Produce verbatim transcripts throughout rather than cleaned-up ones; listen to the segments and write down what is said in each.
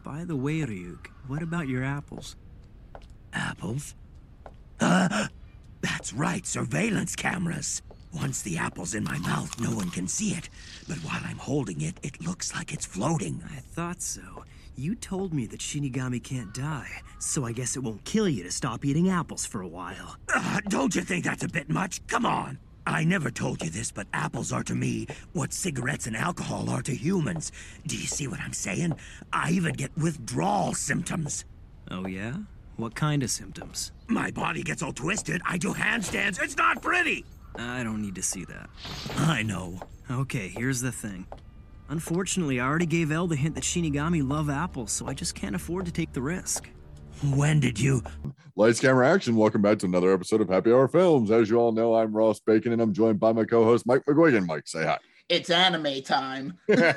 By the way, Ryuk, what about your apples? Apples? Uh, that's right, surveillance cameras. Once the apple's in my mouth, no one can see it. But while I'm holding it, it looks like it's floating. I thought so. You told me that Shinigami can't die, so I guess it won't kill you to stop eating apples for a while. Uh, don't you think that's a bit much? Come on. I never told you this, but apples are to me what cigarettes and alcohol are to humans. Do you see what I'm saying? I even get withdrawal symptoms. Oh, yeah? What kind of symptoms? My body gets all twisted. I do handstands. It's not pretty. I don't need to see that. I know. Okay, here's the thing. Unfortunately, I already gave Elle the hint that Shinigami love apples, so I just can't afford to take the risk. When did you... Lights, camera, action. Welcome back to another episode of Happy Hour Films. As you all know, I'm Ross Bacon, and I'm joined by my co-host, Mike McGuigan. Mike, say hi. It's anime time.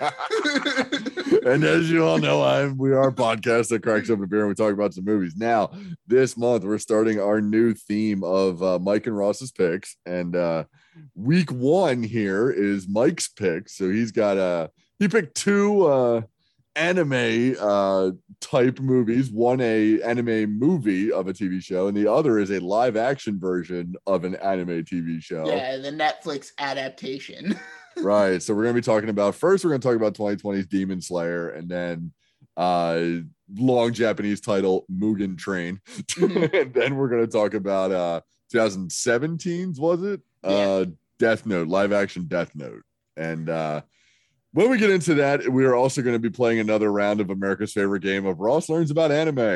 And as you all know, I'm we are a podcast that cracks up a beer and we talk about some movies. Now, this month, we're starting our new theme of uh, Mike and Ross's picks. And uh, week one here is Mike's pick. So he's got a, uh, he picked two uh, anime uh, type movies, one a anime movie of a T V show, and the other is a live action version of an anime T V show. Yeah, the Netflix adaptation. Right. So we're going to be talking about, first, we're going to talk about twenty twenty's Demon Slayer, and then uh, long Japanese title, Mugen Train. Mm-hmm. And then we're going to talk about uh, twenty seventeen's, was it? Yeah. Uh, Death Note, live action Death Note. And uh, when we get into that, we are also going to be playing another round of America's favorite game of Ross Learns About Anime.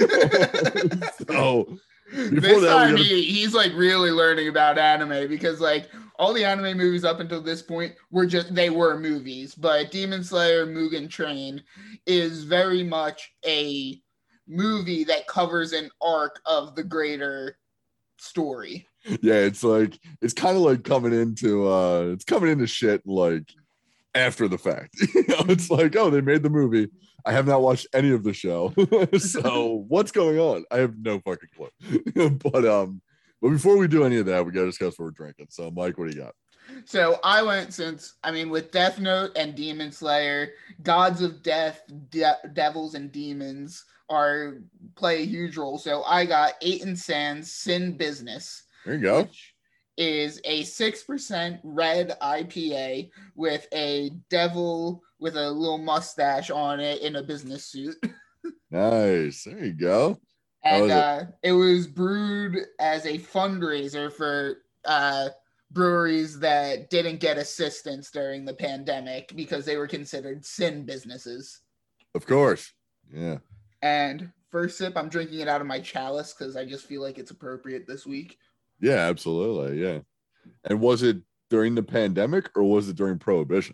So before this that, time gotta... he, he's like really learning about anime because like all the anime movies up until this point were just they were movies, but Demon Slayer Mugen Train is very much a movie that covers an arc of the greater story. Yeah, it's like it's kind of like coming into uh it's coming into shit like after the fact. You know, it's like, oh, they made the movie. I have not watched any of the show. So what's going on? I have no fucking clue. but um, but before we do any of that, we gotta discuss what we're drinking. So Mike, what do you got? So I went since I mean with Death Note and Demon Slayer, gods of death, de- devils and demons are play a huge role. So I got Eight and Sans Sin Business. There you go. Which is a six percent red I P A with a devil with a little mustache on it in a business suit. Nice. There you go. And it? uh, it was brewed as a fundraiser for uh, breweries that didn't get assistance during the pandemic because they were considered sin businesses. Of course. Yeah. And first sip, I'm drinking it out of my chalice because I just feel like it's appropriate this week. Yeah, absolutely. Yeah. And was it during the pandemic or was it during Prohibition?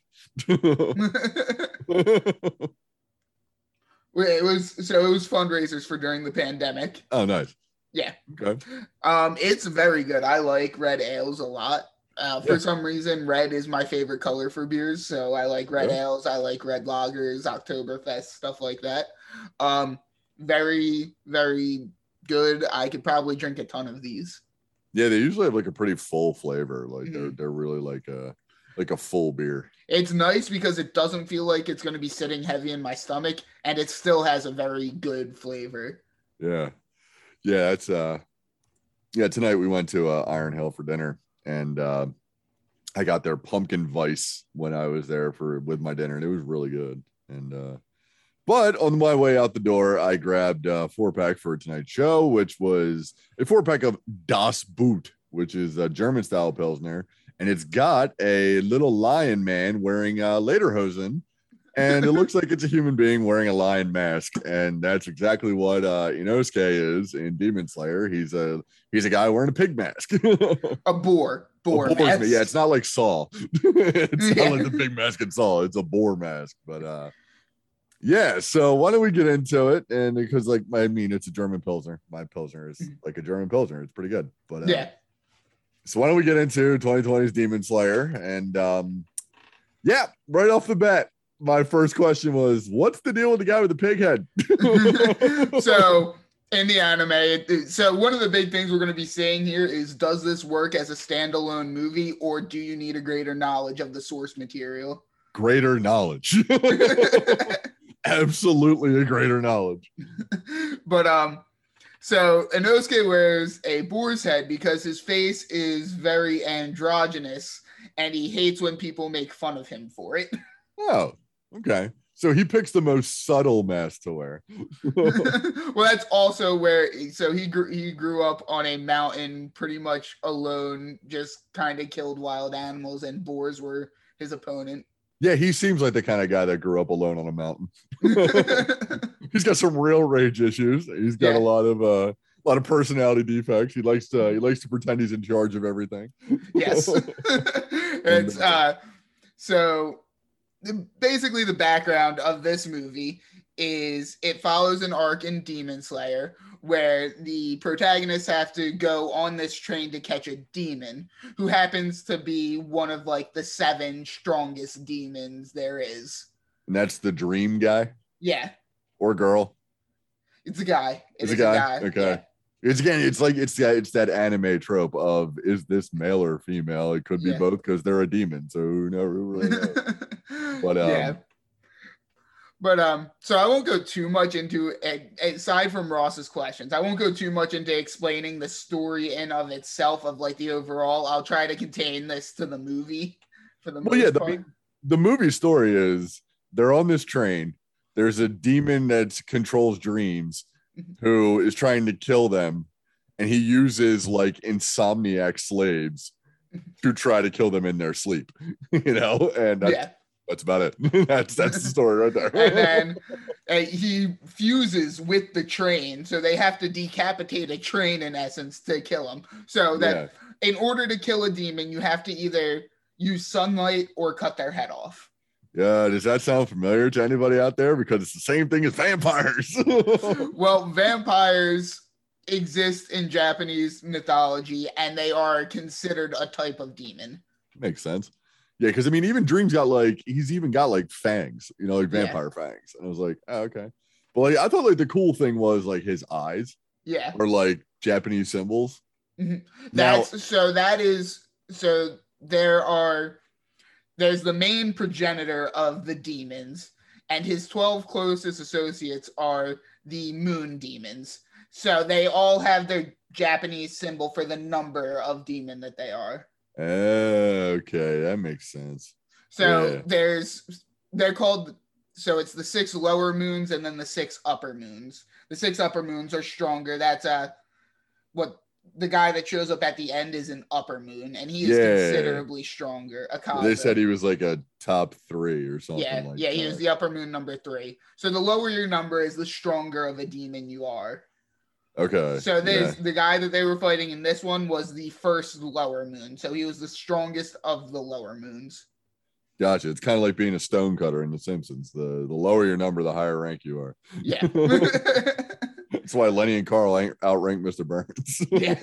It was so it was fundraisers for during the pandemic. Oh, nice. Yeah. Okay. Um, it's very good. I like red ales a lot. Uh, for Yeah. some reason, red is my favorite color for beers, so I like red Yeah. ales. I like red lagers, Oktoberfest, stuff like that. Um, very, very good. I could probably drink a ton of these. Yeah, they usually have like a pretty full flavor. Like Mhm. they're they're really like a like a full beer. It's nice because it doesn't feel like it's going to be sitting heavy in my stomach, and it still has a very good flavor. Yeah. Yeah, that's uh yeah, tonight we went to uh, Iron Hill for dinner, and uh, I got their pumpkin vice when I was there for with my dinner, and it was really good. And uh but on my way out the door, I grabbed a four pack for tonight's show, which was a four pack of Das Boot, which is a German style Pilsner. And it's got a little lion man wearing a lederhosen, and it looks like it's a human being wearing a lion mask. And that's exactly what uh, Inosuke is in Demon Slayer. He's a he's a guy wearing a pig mask. A boar. Boar A boar's mask. ma- Yeah, it's not like Saw. It's Yeah. not like the big mask in Saw. It's a boar mask. But uh, yeah, so why don't we get into it? And because, like, I mean, it's a German Pilsner. My Pilsner is like a German Pilsner. It's pretty good. But uh, Yeah. so why don't we get into twenty twenty's Demon Slayer? And um, yeah, right off the bat, my first question was, what's the deal with the guy with the pig head? So in the anime, it- so one of the big things we're going to be seeing here is, does this work as a standalone movie, or do you need a greater knowledge of the source material? Greater knowledge. absolutely a greater knowledge. But um, so Inosuke wears a boar's head because his face is very androgynous, and he hates when people make fun of him for it. Oh, okay. So he picks the most subtle mask to wear. Well, that's also where. So he grew. He grew up on a mountain, pretty much alone. Just kind of killed wild animals, and boars were his opponent. Yeah, he seems like the kind of guy that grew up alone on a mountain. He's got some real rage issues. He's got Yeah. a lot of uh, a lot of personality defects. He likes to he likes to pretend he's in charge of everything. Yes. It's uh so basically the background of this movie is it follows an arc in Demon Slayer where the protagonists have to go on this train to catch a demon who happens to be one of like the seven strongest demons there is. And that's the dream guy Yeah, or girl. it's a guy. It It's is a guy. Okay. Yeah. It's again, it's like it's that it's that anime trope of is this male or female? It could be Yeah. both because they're a demon. So who knows? Who really knows? But um, yeah. But um, so I won't go too much into aside from Ross's questions. I won't go too much into explaining the story in of itself of like the overall. I'll try to contain this to the movie for the Well, most yeah, the, part. the movie story is they're on this train. There's a demon that controls dreams who is trying to kill them, and he uses like insomniac slaves to try to kill them in their sleep. You know, and that's, Yeah, that's about it. that's that's the story right there. and then uh, he fuses with the train, so they have to decapitate a train in essence to kill him. So that Yeah. in order to kill a demon, you have to either use sunlight or cut their head off. Yeah, does that sound familiar to anybody out there? Because it's the same thing as vampires. Well, vampires exist in Japanese mythology, and they are considered a type of demon. Makes sense. Yeah, because I mean, even Dream's got like he's even got like fangs, you know, like Yeah. vampire fangs. And I was like, oh, okay. But like I thought like the cool thing was like his eyes Yeah, were like Japanese symbols. Mhm. Now, that's so. That is so. There are. There's the main progenitor of the demons, and his twelve closest associates are the moon demons. So they all have their Japanese symbol for the number of demon that they are. okay, that makes sense. So Yeah. there's they're called so it's the six lower moons and then the six upper moons. The six upper moons are stronger. That's uh what the guy that shows up at the end is an upper moon, and he is Yeah. considerably stronger. Akaza. They said he was like a top three or something. yeah, like yeah, that. he was the upper moon number three. So the lower your number is, the stronger of a demon you are. Okay. So there's yeah. the guy that they were fighting in this one was the first lower moon. So he was the strongest of the lower moons. Gotcha. It's kind of like being a stonecutter in The Simpsons. The the lower your number, the higher rank you are. Yeah. That's why Lenny and Carl ain't outranked Mister Burns. Yeah.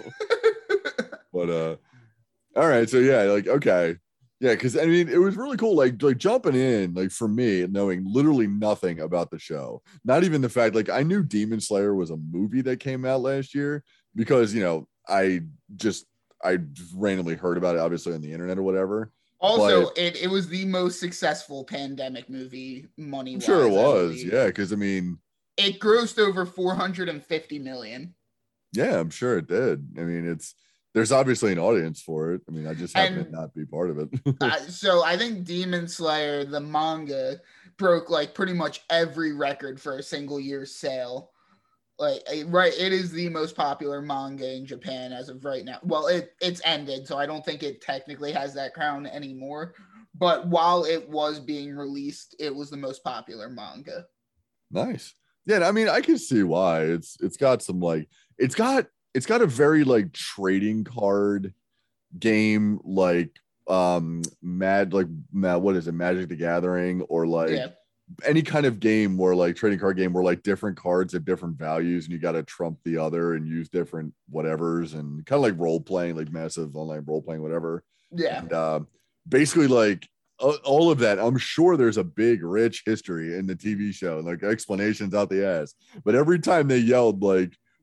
But uh all right, so yeah, like okay. Yeah, because I mean it was really cool, like like jumping in, like for me, knowing literally nothing about the show. Not even the fact, like I knew Demon Slayer was a movie that came out last year because you know, I just I randomly heard about it, obviously on the internet or whatever. Also, But- it, it was the most successful pandemic movie money. I'm sure it was, yeah, because I mean, It grossed over four hundred fifty million. yeah, I'm sure it did. I mean, it's there's obviously an audience for it. I mean, I just happen And- to not be part of it. Uh, so I think Demon Slayer, the manga, broke like pretty much every record for a single year sale. Like eh, right, it is the most popular manga in Japan as of right now. Well, it it's ended, so I don't think it technically has that crown anymore. But while it was being released, it was the most popular manga. Nice. Yeah, I mean, I can see why. It's it's got some like it's got it's got a very like trading card game like um mad like mad, what is it, Magic the Gathering, or like Yeah. any kind of game where like trading card game where like different cards have different values and you got to trump the other and use different whatevers, and kind of like role playing, like massive online role playing, whatever. Yeah. And uh, basically, like uh, all of that, I'm sure there's a big, rich history in the T V show, like explanations out the ass. But every time they yelled like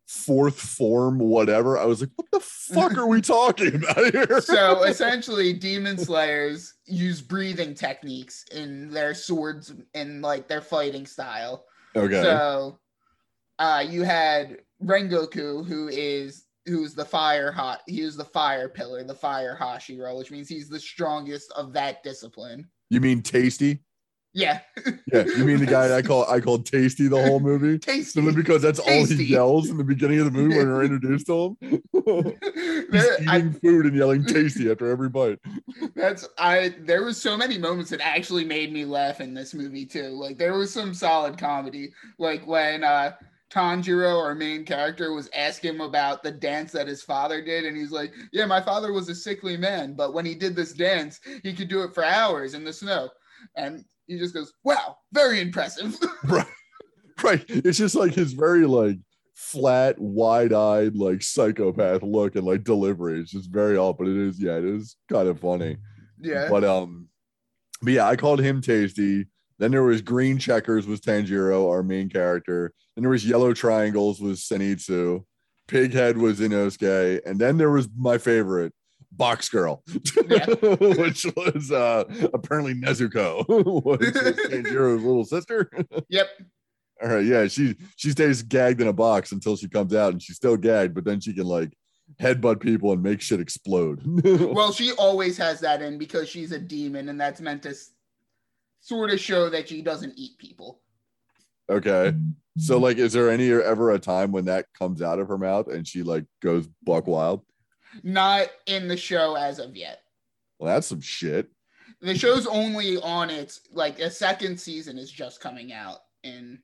fourth form whatever. I was like, what the fuck are we talking about here? So essentially, demon slayers use breathing techniques in their swords and like their fighting style. Okay. So uh, you had Rengoku, who is who's the fire hot. He is the fire pillar, the fire Hashira, which means he's the strongest of that discipline. You mean Tasty? Yeah. Yeah, you mean the guy I call I called Tasty the whole movie? Tasty. Simply because that's Tasty. all he yells in the beginning of the movie when we're introduced to him. He's There- eating I- food and yelling Tasty after every bite. That's I there was so many moments that actually made me laugh in this movie too. Like there was some solid comedy. Like when uh Tanjiro, our main character, was asking him about the dance that his father did, and he's like, yeah, my father was a sickly man, but when he did this dance, he could do it for hours in the snow. And he just goes, wow, very impressive. Right. Right. It's just like his very like flat, wide-eyed, like psychopath look and like delivery. It's just very odd, but it is, yeah, it is kind of funny. Yeah. But um, but yeah, I called him Tasty. Then there was green checkers was Tanjiro, our main character. Then there was yellow triangles was Zenitsu. Pighead was Inosuke, and then there was my favorite, Box Girl, Yeah. which was uh apparently Nezuko, which is Tanjiro's little sister. Yep. All right, yeah, she she stays gagged in a box until she comes out, and she's still gagged, but then she can like headbutt people and make shit explode. Well, she always has that in because she's a demon, and that's meant to s- sort of show that she doesn't eat people. Okay. So like, is there any ever a time when that comes out of her mouth and she like goes buck wild? Not in the show as of yet. Well, that's some shit. The show's only on its like a second season is just coming out in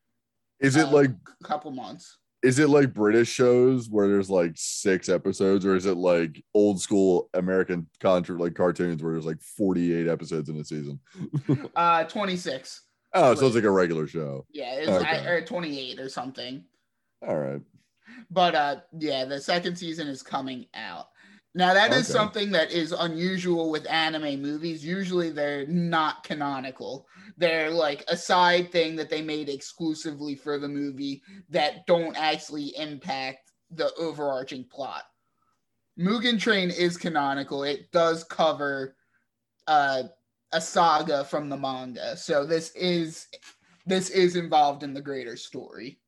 Is it uh, like a couple months. is it like British shows where there's like six episodes, or is it like old school American contra like cartoons where there's like forty-eight episodes in a season? Uh, twenty-six. Oh, so it's like a regular show. Yeah, it's Okay. I, or twenty-eight or something. All right. But uh, yeah, the second season is coming out. Now that is Okay. something that is unusual with anime movies. Usually they're not canonical. They're like a side thing that they made exclusively for the movie that don't actually impact the overarching plot. Mugen Train is canonical. It does cover uh, a saga from the manga. So this is this is involved in the greater story.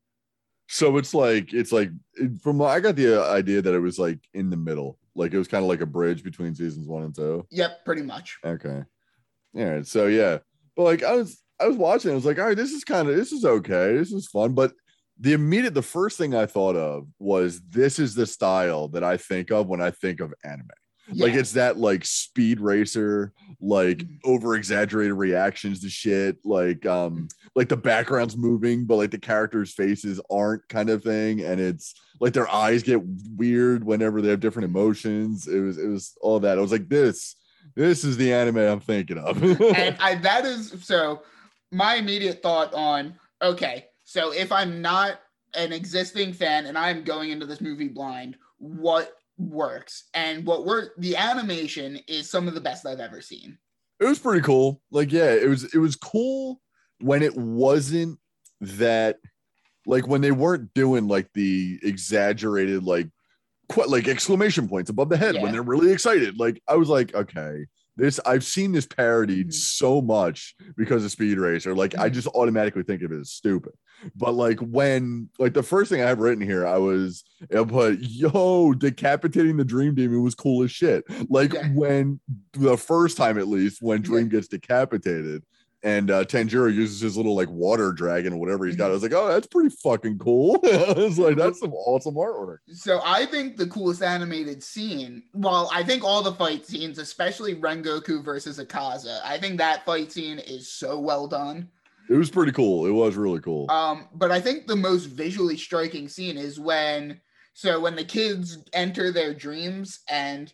So it's like it's like it- from I got the uh, idea that it was like in the middle, like it was kind of like a bridge between seasons one and two. Yep, pretty much. Okay. All right. So yeah, but like I was I was watching, I was like, all right, this is kind of this is okay, this is fun. But the immediate the first thing I thought of was this is the style that I think of when I think of anime. Like Yeah. it's that like speed racer, like Mhm. over exaggerated reactions to shit, like um like the background's moving, but like the characters' faces aren't kind of thing, and it's like their eyes get weird whenever they have different emotions. It was it was all that. I was like, this this is the anime I'm thinking of. and I that is so my immediate thought on okay, so if I'm not an existing fan and I'm going into this movie blind, what works? And what work the animation is some of the best I've ever seen. It was pretty cool. Like, yeah, it was it was cool when it wasn't that like when they weren't doing like the exaggerated like qu- like exclamation points above the head Yeah. when they're really excited. Like I was like, okay, this I've seen this parodied Mhm. so much because of Speed Racer. Like I Mhm. just automatically think of it as stupid. But like when like the first thing I have written here, I was I put yo decapitating the Dream Demon was cool as shit. Like Yeah. when the first time at least when Yeah. Dream gets decapitated and uh Tanjiro uses his little like water dragon or whatever he's got. I was like, oh, that's pretty fucking cool. I was like, that's some awesome artwork. So I think the coolest animated scene, well, I think all the fight scenes, especially Rengoku versus Akaza, I think that fight scene is so well done. It was pretty cool. It was really cool. Um, but I think the most visually striking scene is when, so when the kids enter their dreams and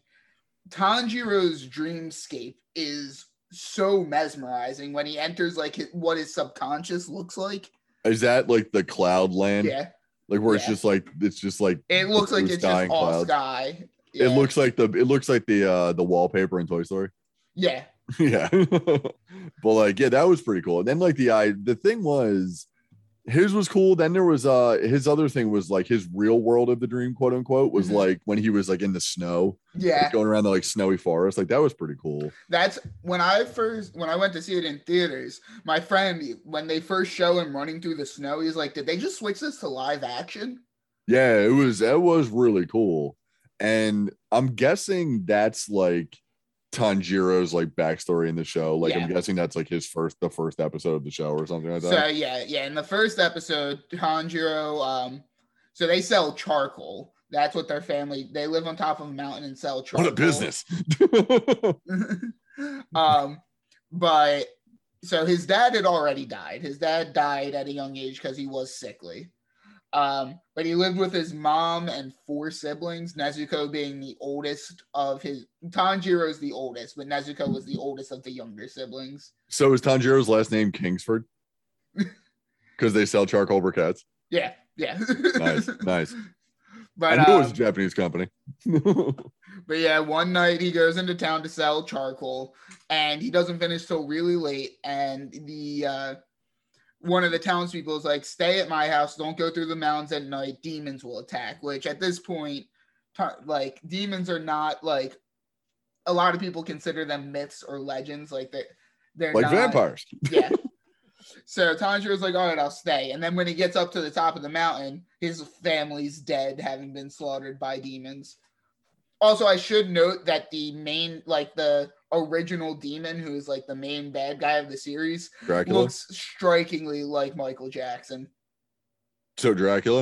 Tanjiro's dreamscape is so mesmerizing when he enters like his, what his subconscious looks like. Is that like the cloud land? Yeah, Like where it's Yeah. just like it's just like it looks like blue it's sky just and all clouds. sky. It Yeah. looks like the it looks like the uh the wallpaper in Toy Story. yeah, Yeah. But like, yeah, that was pretty cool. And then like the I the thing was his was cool. Then there was uh his other thing was like his real world of the dream, quote unquote, was Mhm. like when he was like in the snow, Yeah. like, going around the like snowy forest. Like that was pretty cool. That's when I first when I went to see it in theaters. My friend, when they first show him running through the snow, he's like, "Did they just switch this to live action?" Yeah, it was that was really cool. And I'm guessing that's like Tanjiro's like backstory in the show. Like Yeah. I'm guessing that's like his first the first episode of the show or something like that. So yeah, yeah. In the first episode, Tanjiro, um, so they sell charcoal. That's what their family. They live on top of a mountain and sell charcoal. What a business. um, but so his dad had already died. His dad died at a young age because he was sickly. Um, but he lived with his mom and four siblings, Nezuko being the oldest of his. Tanjiro is the oldest, but Nezuko was the oldest of the younger siblings. So is Tanjiro's last name Kingsford? Because they sell charcoal briquettes. Yeah, yeah. Nice, nice. But I knew um, it was a Japanese company. But yeah, one night he goes into town to sell charcoal, and he doesn't finish till really late. And the uh, one of the townspeople is like, "Stay at my house. Don't go through the mountains at night. Demons will attack." Which at this point, t- like demons are not like a lot of people consider them myths or legends. Like they, they're Like not, vampires. Yeah. So Tanjiro's like, "All right, I'll stay." And then when he gets up to the top of the mountain, his family's dead, having been slaughtered by demons. Also, I should note that the main, like the original demon, who is like the main bad guy of the series, Dracula. looks strikingly like Michael Jackson. So Dracula.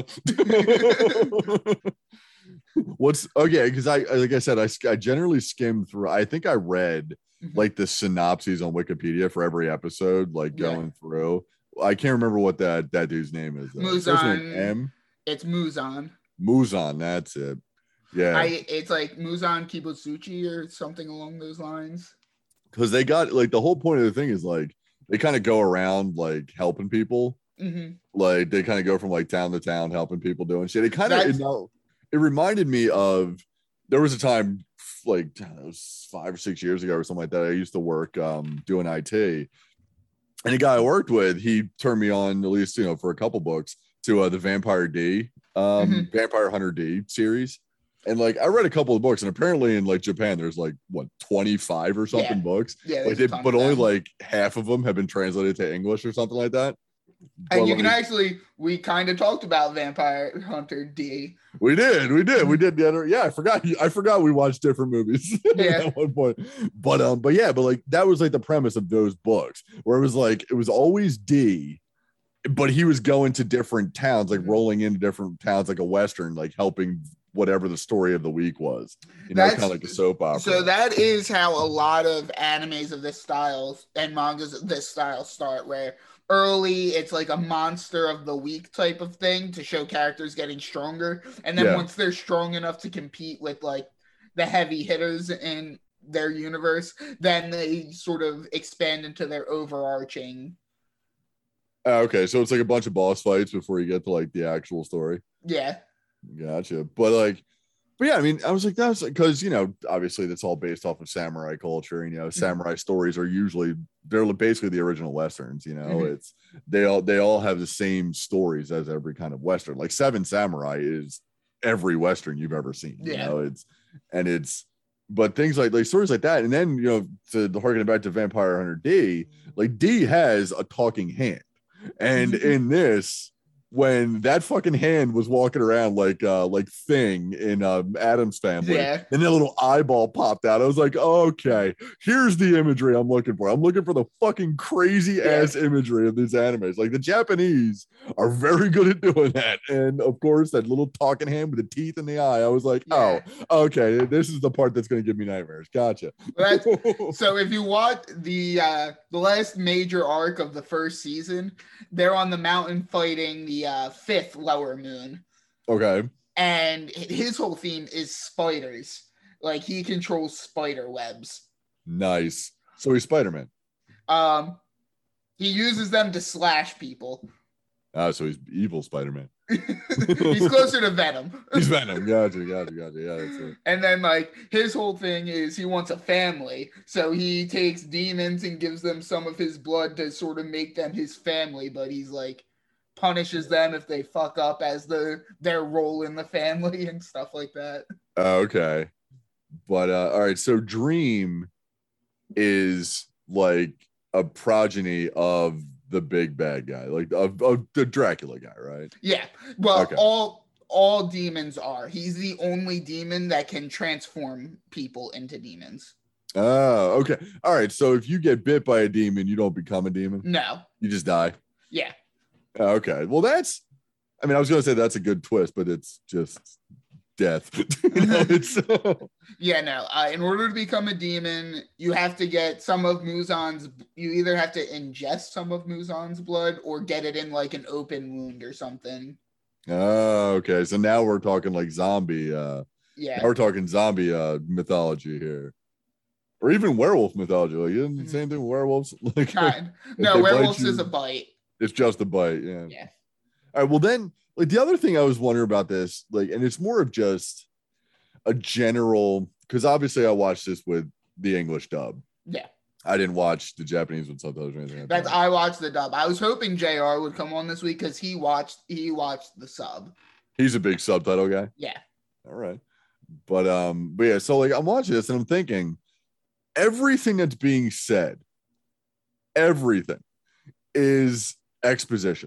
What's okay? Because I, like I said, I, I generally skim through. I think I read like the synopses on Wikipedia for every episode, like Yeah. going through. I can't remember what that that dude's name is. though. First name Muzan. M. It's Muzan. Muzan. That's it. Yeah. I. It's like Muzan Kibutsuchi or something along those lines. Because they got like the whole point of the thing is like they kind of go around like helping people. Mm-hmm. Like they kind of go from like town to town helping people doing shit. It kind of That's- you know, it reminded me of there was a time like it was five or six years ago or something like that. I used to work um doing I T, and the guy I worked with, he turned me on at least you know for a couple books to uh, the Vampire D, um, Mhm. Vampire Hunter D series. And like I read a couple of books, and apparently in like Japan, there's like what twenty-five or something Yeah. books. Yeah, Like there's they, a ton but of only them. like half of them have been translated to English or something like that. And But, you can like, actually, we kind of talked about Vampire Hunter D. we did, we did, we did. Yeah, yeah, I forgot. I forgot we watched different movies Yeah. at one point. But um, but yeah, but like that was like the premise of those books, where it was like it was always D, but he was going to different towns, like Mhm. rolling into different towns, like a western, like helping whatever the story of the week was. You know, That's- kind of like a soap opera. So that is how a lot of animes of this style and mangas of this style start, where early it's like a monster of the week type of thing to show characters getting stronger. And then Yeah. once they're strong enough to compete with like the heavy hitters in their universe, then they sort of expand into their overarching. Ah, okay, so it's like a bunch of boss fights before you get to like the actual story. Yeah. Gotcha. But like, but yeah, I mean, I was like, that's because you know, obviously that's all based off of samurai culture. You know, samurai stories are usually they're basically the original westerns. You know, Mhm. it's they all they all have the same stories as every kind of western. Like Seven Samurai is every western you've ever seen. You Yeah. know, it's and it's but things like like stories like that, and then you know, to harken back to Vampire Hunter D, like D has a talking hand, and Mhm. in this. When that fucking hand was walking around like uh like Thing in um Adam's Family, Yeah. and that little eyeball popped out. I was like, okay, here's the imagery I'm looking for. I'm looking for the fucking crazy ass imagery of these animes. Like the Japanese are very good at doing that. And of course, that little talking hand with the teeth in the eye. I was like, Yeah. oh, okay, this is the part that's gonna give me nightmares. Gotcha. That's, so if you watch the uh, the last major arc of the first season, they're on the mountain fighting the uh, fifth lower moon, Okay. and his whole theme is spiders. Like he controls spider webs. Nice. So he's Spider-Man. Um, he uses them to slash people. Ah, so he's evil Spider-Man. He's closer to Venom. He's Venom. Gotcha, gotcha, gotcha. Yeah, that's it. And then like his whole thing is he wants a family. So he takes demons and gives them some of his blood to sort of make them his family, but he's like punishes them if they fuck up as the their role in the family and stuff like that. Uh, okay. But uh, all right, so Dream is like a progeny of the big bad guy, like of, of the Dracula guy, right? Yeah. Well, Okay. all all demons are. He's the only demon that can transform people into demons. Oh, okay. All right. So if you get bit by a demon, you don't become a demon. No. You just die. Yeah. Oh, okay. Well, that's. I mean, I was gonna say that's a good twist, but it's just death. You know, it's, Yeah, no. Uh, in order to become a demon, you have to get some of Muzan's. You either have to ingest some of Muzan's blood or get it in like an open wound or something. oh, okay. So now we're talking like zombie. Uh, Yeah. now we're talking zombie uh, mythology here, or even werewolf mythology. Like, isn't it the same thing with werewolves? Like, Kind. if No, they bite werewolves you- is a bite. It's just a bite. Yeah. Yeah. All right. Well, then, like the other thing I was wondering about this, like, and it's more of just a general, because obviously I watched this with the English dub. Yeah. I didn't watch the Japanese with subtitles or anything like That's that. I watched the dub. I was hoping J R would come on this week because he watched he watched the sub. He's a big subtitle guy. Yeah. All right. But um, but yeah, so like I'm watching this and I'm thinking everything that's being said, everything is exposition.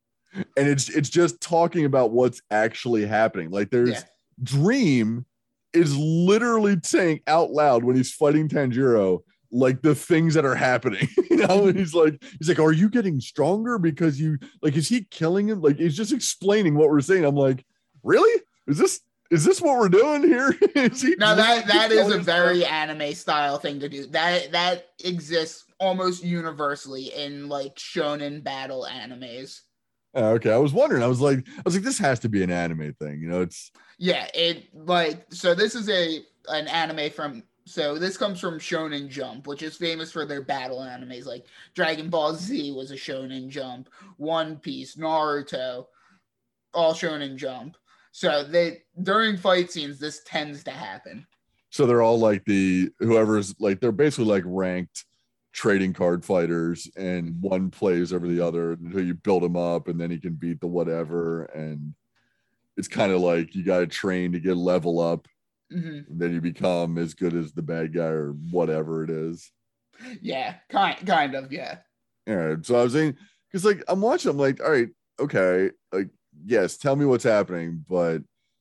And it's it's just talking about what's actually happening. Like there's Yeah. Dream is literally saying out loud when he's fighting Tanjiro, like the things that are happening. You know, and he's like, he's like, are you getting stronger because you like is he killing him? Like he's just explaining what we're saying. I'm like, really? Is this is this what we're doing here? Is he Now that that is a telling us- very anime style thing to do. That that exists almost universally in like shonen battle animes. Oh, okay. I was wondering. I was like, I was like, this has to be an anime thing. You know, it's Yeah, it like so this is a an anime from so this comes from Shonen Jump, which is famous for their battle animes. Like Dragon Ball Z was a Shonen Jump, One Piece, Naruto, all Shonen Jump. So they during fight scenes, this tends to happen. so they're all like the whoever's like they're basically like ranked trading card fighters, and one plays over the other until you build him up, and then he can beat the whatever. And it's kind of like you got to train to get level up, hmm and then you become as good as the bad guy or whatever it is. Yeah, kind kind of, yeah. All right. So I was saying, because like I'm watching, I'm like, all right, okay, like yes, tell me what's happening, but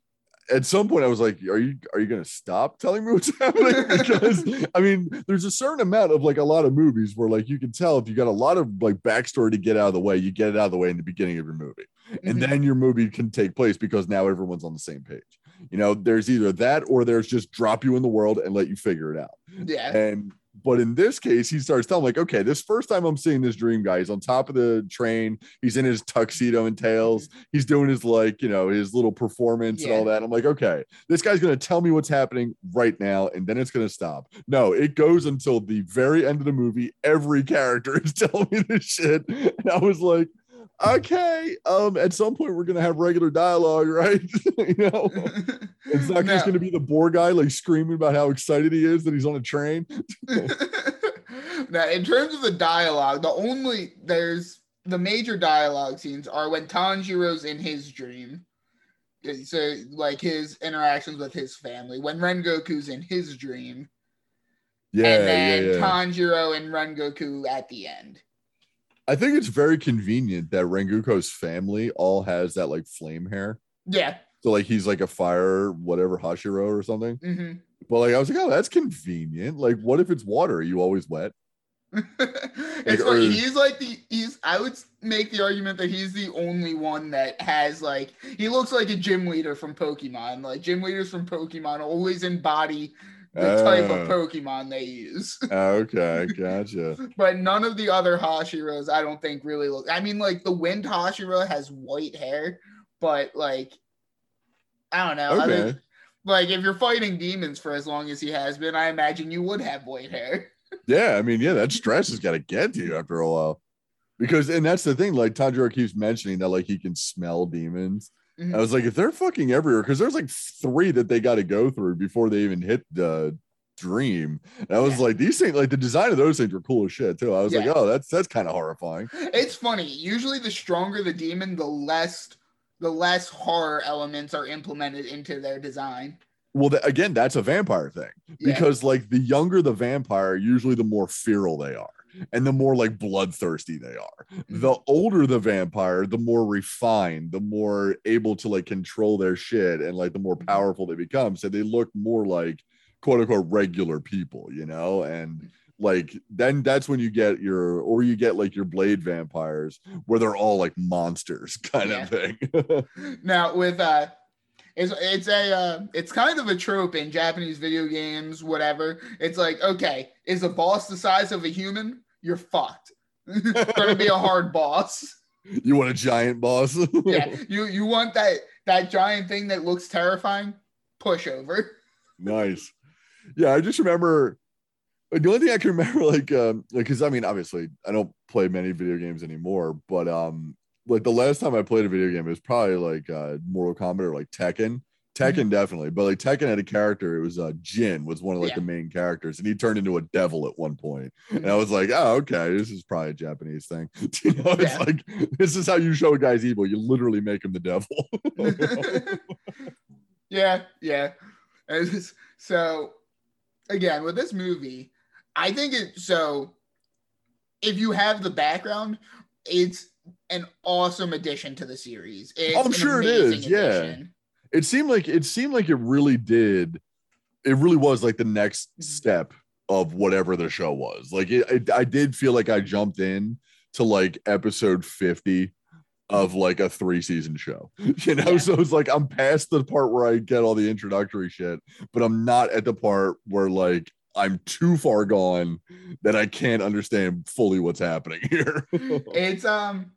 at some point I was like, are you are you gonna stop telling me what's happening? Because I mean, there's a certain amount of like a lot of movies where like you can tell if you got a lot of like backstory to get out of the way, you get it out of the way in the beginning of your movie, and Mhm. then your movie can take place because now everyone's on the same page. You know, there's either that or there's just drop you in the world and let you figure it out. Yeah. And but in this case, he starts telling like, okay, this first time I'm seeing this dream guy, he's on top of the train, he's in his tuxedo and tails, he's doing his like, you know, his little performance and all Yeah. that. I'm like, okay, this guy's gonna tell me what's happening right now, and then it's gonna stop. No, it goes until the very end of the movie. Every character is telling me this shit, and I was like, okay, um, at some point we're gonna have regular dialogue, right? You know. It's not just No. going to be the boar guy like screaming about how excited he is that he's on a train. Now, in terms of the dialogue, the only there's the major dialogue scenes are when Tanjiro's in his dream. So, like his interactions with his family. When Rengoku's in his dream, Yeah, and then yeah, yeah. Tanjiro and Rengoku at the end. I think it's very convenient that Rengoku's family all has that like flame hair. Yeah. So like he's like a fire, whatever, Hashiro or something. hmm But like I was like, oh, that's convenient. Like, what if it's water? Are you always wet? it's or- funny. He's like the he's. I would make the argument that he's the only one that has like he looks like a gym leader from Pokemon. Like gym leaders from Pokemon always embody the type of Oh. Pokemon they use. Okay, gotcha. But none of the other Hashiros, I don't think, really look. I mean, like the Wind Hashira has white hair, but like I don't know. Okay. Other, like if you're fighting demons for as long as he has been, I imagine you would have white hair. Yeah, I mean, yeah, that stress has got to get to you after a while. Because, and that's the thing, like Tanjiro keeps mentioning that, like, he can smell demons. Mhm. I was like, if they're fucking everywhere, because there's like three that they got to go through before they even hit the dream. And I was Yeah. like, these things, like the design of those things were cool as shit too. I was Yeah. like, oh, that's that's kind of horrifying. It's funny. Usually, the stronger the demon, the less the less horror elements are implemented into their design. Well, th- again, that's a vampire thing Yeah. because like the younger the vampire, usually the more feral they are and the more like bloodthirsty they are. Mm-hmm. The older the vampire, the more refined, the more able to like control their shit and like the more Mm-hmm. powerful they become. So they look more like quote unquote regular people, you know? And like then that's when you get your or you get like your blade vampires where they're all like monsters kind Yeah. of thing. Now, with uh, it's it's a uh, it's kind of a trope in Japanese video games, whatever. It's like, okay, is a boss the size of a human? You're fucked. Gonna be a hard boss. You want a giant boss? Yeah, you you want that that giant thing that looks terrifying? Push over. Nice. Yeah, I just remember like, the only thing I can remember, like, um, because I mean, obviously, I don't play many video games anymore, but um, like the last time I played a video game, it was probably like uh, Mortal Kombat or like Tekken. Tekken Mm-hmm. definitely, but like Tekken had a character. It was uh, Jin was one of like Yeah. the main characters, and he turned into a devil at one point. And I was like, oh, okay, this is probably a Japanese thing. You know, it's Yeah. like this is how you show a guy's evil. You literally make him the devil. Yeah, yeah. And it's- So, again, with this movie, I think it so. If you have the background, it's an awesome addition to the series. It's Oh, I'm an sure it amazing is, yeah. addition. it seemed like it seemed like it really did. It really was like the next step of whatever the show was. Like it, it, I did feel like I jumped in to like episode fifty of like a three season show, you know? Yeah. So it's like I'm past the part where I get all the introductory shit, but I'm not at the part where like I'm too far gone that I can't understand fully what's happening here. It's um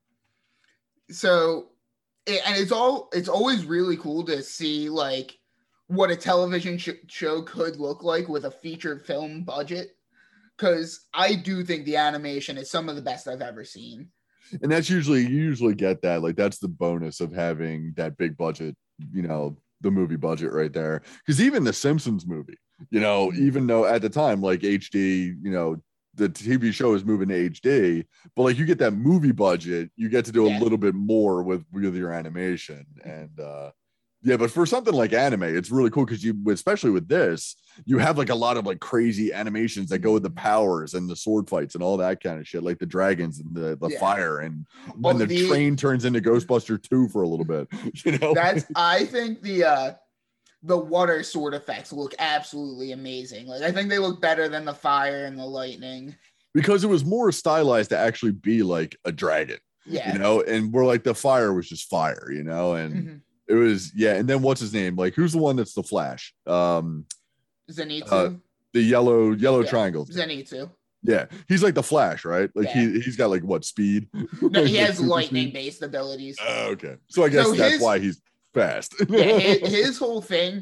so it, and it's all it's always really cool to see like what a television sh- show could look like with a feature film budget, because I do think the animation is some of the best I've ever seen. And that's usually you usually get that, like that's the bonus of having that big budget, you know, the movie budget right there. Because even the Simpsons movie, you know, even though at the time like H D, you know, the T V show is moving to H D, but like you get that movie budget, you get to do Yeah. a little bit more with with your animation. And uh yeah, but for something like anime, it's really cool because you, especially with this, you have like a lot of like crazy animations that go with the powers and the sword fights and all that kind of shit, like the dragons and the, the Yeah. fire, and when Oh, the, the- train turns into Ghostbuster two for a little bit, you know. That's I think the uh the water sword effects look absolutely amazing. Like I think they look better than the fire and the lightning. Because it was more stylized to actually be like a dragon, Yeah. you know, and we're like the fire was just fire, you know, and Mhm. it was yeah. And then what's his name? Like who's the one that's the Flash? Um, Zenitsu. uh, the yellow yellow Yeah. triangle. Zenitsu. Yeah, he's like the Flash, right? Like Yeah. he he's got like what speed? No, he Like, has super lightning speed? based abilities. Oh, okay, so I guess So that's his- why he's fast. Yeah, his, his whole thing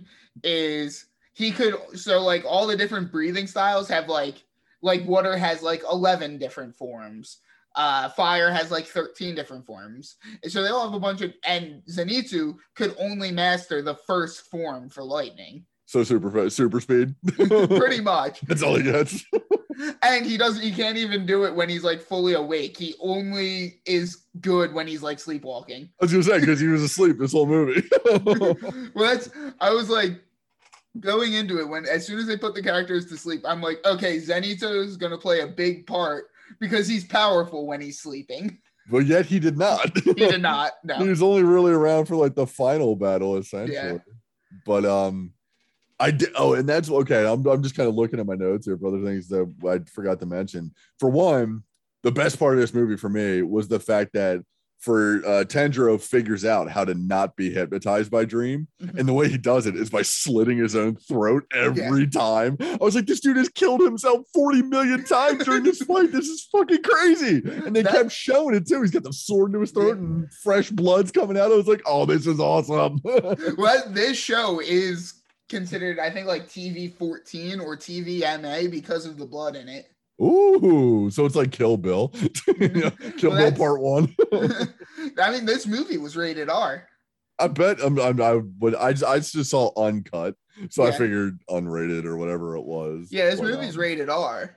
is he could so like all the different breathing styles have like like water has like eleven different forms. Uh, fire has like thirteen different forms. And so they all have a bunch of, and Zenitsu could only master the first form for lightning. So super super speed. Pretty much. That's all he gets. And he doesn't he can't even do it when he's like fully awake. He only is good when he's like sleepwalking. I was gonna say because he was asleep this whole movie. Well, that's I was like going into it when as soon as they put the characters to sleep, I'm like, okay, Zenitsu is gonna play a big part because he's powerful when he's sleeping. But yet he did not. He did not. He No. was only really around for like the final battle, essentially. Yeah. But um, I did. Oh, and that's okay. I'm I'm just kind of looking at my notes here for other things that I forgot to mention. For one, the best part of this movie for me was the fact that for uh, Tanjiro figures out how to not be hypnotized by Dream, Mhm. and the way he does it is by slitting his own throat every time. I was like, this dude has killed himself forty million times during this fight. This is fucking crazy. And they That- kept showing it too. He's got the sword into his throat and fresh blood's coming out. I was like, oh, this is awesome. Well, this show is considered, I think, like T V fourteen or T V M A because of the blood in it. Ooh, so it's like Kill Bill. You know, Kill Well, Bill that's- Part One. I mean, this movie was rated R. I bet I'm, I'm I but I just, I just saw uncut, so I Yeah. figured unrated or whatever it was. Yeah, this But, movie's um, rated R.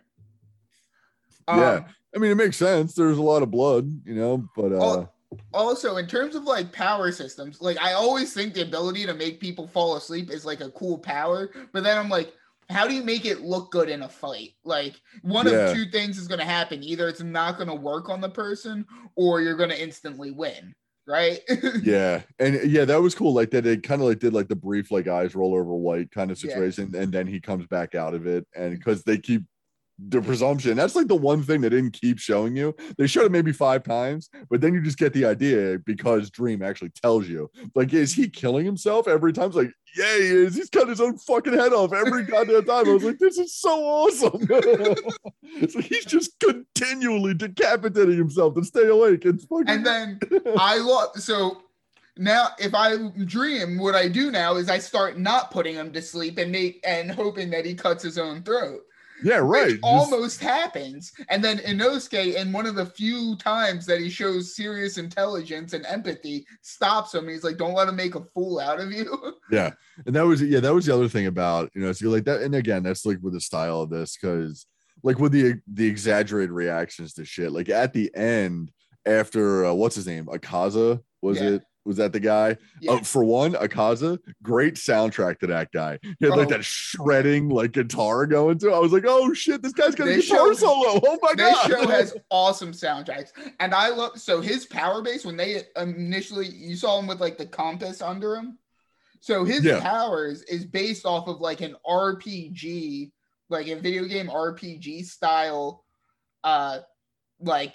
Yeah, Um, I mean it makes sense. There's a lot of blood, you know, but uh, al- also, in terms of like power systems, like I always think the ability to make people fall asleep is like a cool power, but then I'm like, how do you make it look good in a fight? Like one of Yeah. two things is going to happen: either it's not going to work on the person, or you're going to instantly win, right? yeah, and yeah, that was cool. Like that, it kind of like did like the brief like eyes roll over white kind of Yeah. situation, and then he comes back out of it, and because they keep the presumption, that's like the one thing they didn't keep showing you. They showed it maybe five times, but then you just get the idea because Dream actually tells you, like, is he killing himself every time? It's like, yeah, he is. He's cut his own fucking head off every goddamn time. I was like, this is so awesome. It's like he's just continually decapitating himself to stay awake. It's fucking. And then I love so now if I dream, what I do now is I start not putting him to sleep and make and hoping that he cuts his own throat. Yeah, right. Which Just- almost happens. And then Inosuke, in one of the few times that he shows serious intelligence and empathy, stops him. He's like, don't let him make a fool out of you. Yeah. And that was, yeah, that was the other thing about, you know, so like that. And again, that's like with the style of this, because like with the, the exaggerated reactions to shit, like at the end, after, uh, what's his name? Akaza, was Yeah. it? Was that the guy? Yeah. Uh, for one, Akaza, great soundtrack to that guy. He had like Oh. that shredding like guitar going to. I was like, oh shit, this guy's got a This guitar show- solo. Oh my This god. show has awesome soundtracks. And I love so his power base, when they initially you saw him with like the compass under him. So his Yeah. powers is based off of like an R P G, like a video game R P G style uh like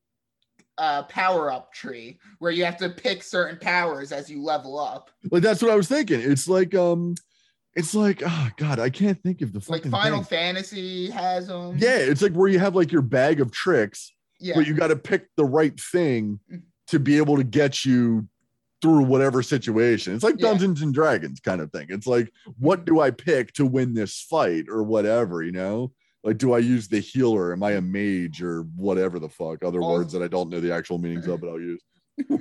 uh power up tree where you have to pick certain powers as you level up. Like that's what I was thinking. It's like um it's like oh god, I can't think of the Like fucking Final thing. Fantasy has them. Yeah, it's like where you have like your bag of tricks, Yeah. but you got to pick the right thing to be able to get you through whatever situation. It's like Yeah. Dungeons and Dragons kind of thing. It's like, what do I pick to win this fight or whatever, you know? Like, do I use the healer? Am I a mage or whatever the fuck? Other Oh. words that I don't know the actual meanings of, but I'll use.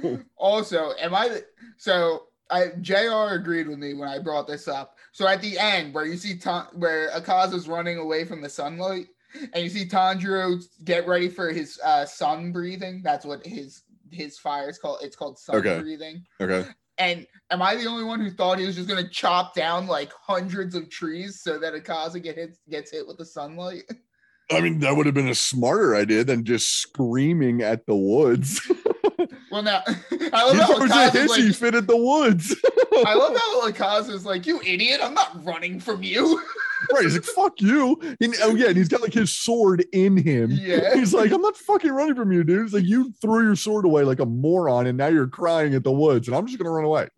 Also, am I the, so I J R agreed with me when I brought this up. So at the end where you see Ta- where Akaza's running away from the sunlight and you see Tanjiro get ready for his uh, sun breathing. That's what his his fire is called. It's called sun Okay. breathing. Okay. And am I the only one who thought he was just gonna chop down like hundreds of trees so that Akaza get hit, gets hit with the sunlight? I mean, that would have been a smarter idea than just screaming at the woods. Well, now I love He how throws a Akaza's hissy like, fit at the woods. I love how Akaza's like, you idiot! I'm not running from you. Right. He's like, fuck you. And, oh, yeah. And he's got like his sword in him. Yeah. He's like, I'm not fucking running from you, dude. It's like, you threw your sword away like a moron, and now you're crying at the woods, and I'm just going to run away.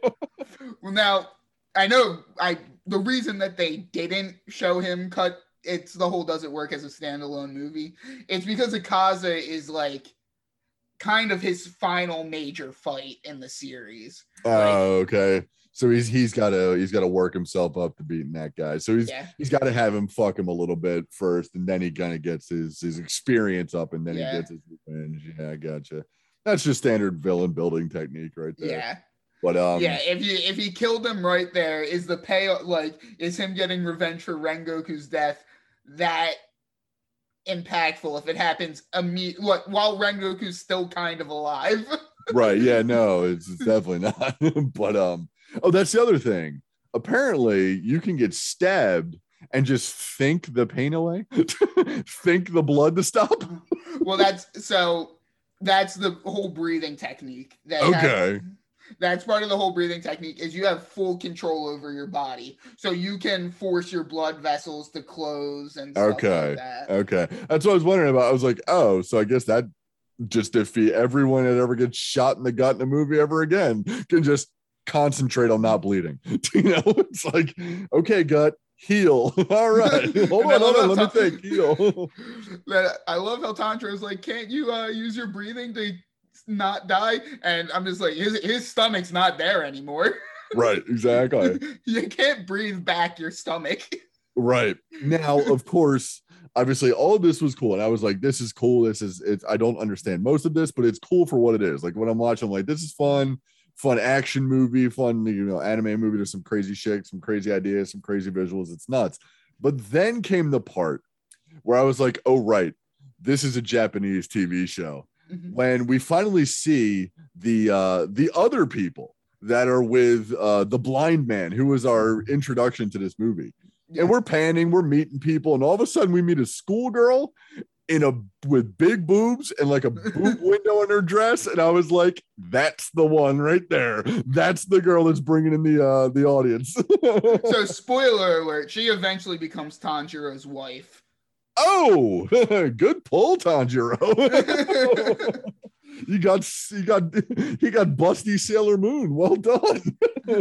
Well, now I know I the reason that they didn't show him cut it's the whole doesn't work as a standalone movie. It's because Akaza is like kind of his final major fight in the series. Oh, okay. So he's he's got to he's got to work himself up to beating that guy. So he's Yeah. he's got to have him fuck him a little bit first, and then he kind of gets his his experience up, and then Yeah. he gets his revenge. Yeah, I gotcha. That's just standard villain building technique right there. Yeah. But um, yeah, if you if he killed him right there, is the pay like is him getting revenge for Rengoku's death that impactful if it happens immediately what while Rengoku's still kind of alive? right. Yeah, no, it's, it's definitely not. But um, oh, that's the other thing. Apparently, you can get stabbed and just think the pain away, think the blood to stop. Well, that's so that's the whole breathing technique. That has- Okay. that's part of the whole breathing technique is you have full control over your body. So you can force your blood vessels to close and stuff Okay. like that. Okay. That's what I was wondering about. I was like, oh, so I guess that just defeat everyone that ever gets shot in the gut in a movie ever again can just concentrate on not bleeding. You know, it's like, okay, gut, heal. All right. Hold And I on, hold love on. Let me how think. Heal. That- I love how Tanjiro's like, can't you uh, use your breathing to not die? And I'm just like, his his stomach's not there anymore. Right. Exactly. You can't breathe back your stomach. Right. Now, of course, obviously all of this was cool. And I was like, this is cool. This is it's I don't understand most of this, but it's cool for what it is. Like when I'm watching, I'm like, this is fun fun action movie, fun, you know, anime movie. There's some crazy shit, some crazy ideas, some crazy visuals. It's nuts. But then came the part where I was like, oh, right, this is a Japanese T V show. Mm-hmm. When we finally see the uh, the other people that are with uh, the blind man, who was our introduction to this movie. Yeah. And we're panning, we're meeting people, and all of a sudden we meet a schoolgirl in a with big boobs and like a boob window in her dress, and I was like, that's the one right there. That's the girl that's bringing in the uh the audience. So spoiler alert, she eventually becomes Tanjiro's wife. Oh, good pull, Tanjiro. you got you got he got busty Sailor Moon. Well done.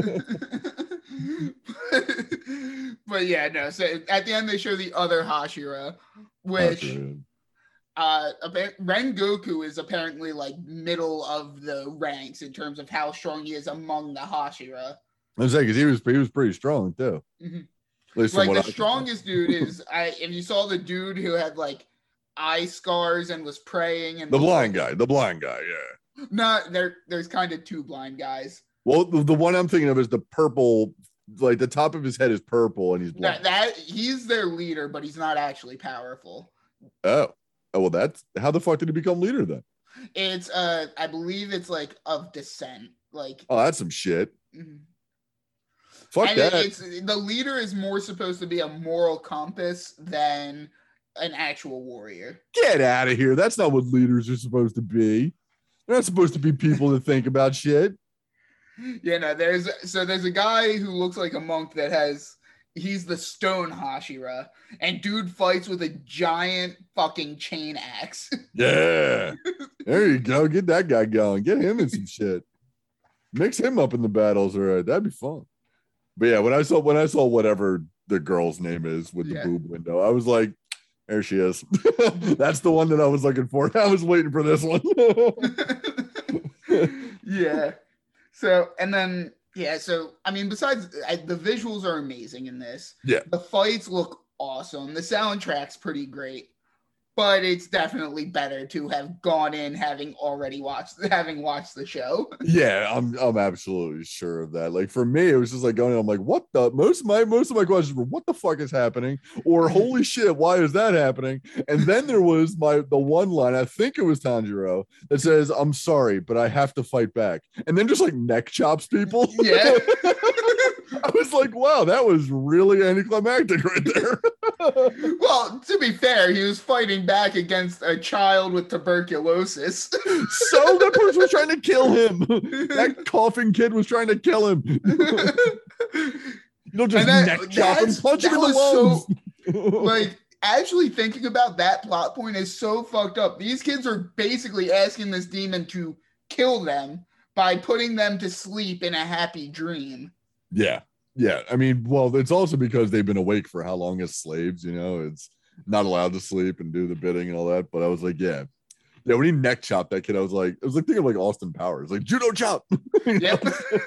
But yeah, no, so at the end they show the other Hashira, which Uh, Rengoku is apparently like middle of the ranks in terms of how strong he is among the Hashira. I was saying, because he was he was pretty strong too. Mm-hmm. Like the I strongest dude is I. If you saw the dude who had like eye scars and was praying, and the blind guy, the blind guy, yeah. No, there there's kind of two blind guys. Well, the, the one I'm thinking of is the purple. Like the top of his head is purple, and he's blind. That, that he's their leader, but he's not actually powerful. Oh. Oh, well, that's how the fuck did he become leader then? It's uh I believe it's like of descent. Like oh, that's some shit. Mm-hmm. Fuck and that. It, it's the leader is more supposed to be a moral compass than an actual warrior. Get out of here. That's not what leaders are supposed to be. They're not supposed to be people that think about shit. Yeah, no, there's so there's a guy who looks like a monk that has he's the stone Hashira, and dude fights with a giant fucking chain axe. Yeah. There you go. Get that guy going. Get him in some shit. Mix him up in the battles, all right. That'd be fun. But yeah, when I saw when I saw whatever the girl's name is with the yeah. boob window, I was like, there she is. That's the one that I was looking for. I was waiting for this one. Yeah. So, and then yeah, so I mean, besides I, the visuals are amazing in this. Yeah, the fights look awesome. The soundtrack's pretty great, but it's definitely better to have gone in having already watched having watched the show. Yeah, I'm I'm absolutely sure of that. Like for me, it was just like going. I'm like, what the? Most of my most of my questions were, what the fuck is happening? Or holy shit, why is that happening? And then there was my the one line. I think it was Tanjiro that says, "I'm sorry, but I have to fight back," and then just like neck chops people. Yeah. I was like, wow, that was really anticlimactic right there. Well, to be fair, he was fighting back against a child with tuberculosis. So that person was trying to kill him. That coughing kid was trying to kill him. You don't just that, neck chop him, punch him in the lungs. So, like, actually thinking about that plot point is so fucked up. These kids are basically asking this demon to kill them by putting them to sleep in a happy dream. Yeah. Yeah. I mean, well, it's also because they've been awake for how long as slaves, you know, it's not allowed to sleep and do the bidding and all that. But I was like, yeah. Yeah. When he neck chopped that kid, I was like, I was like thinking of like Austin Powers, like judo chop. Yep.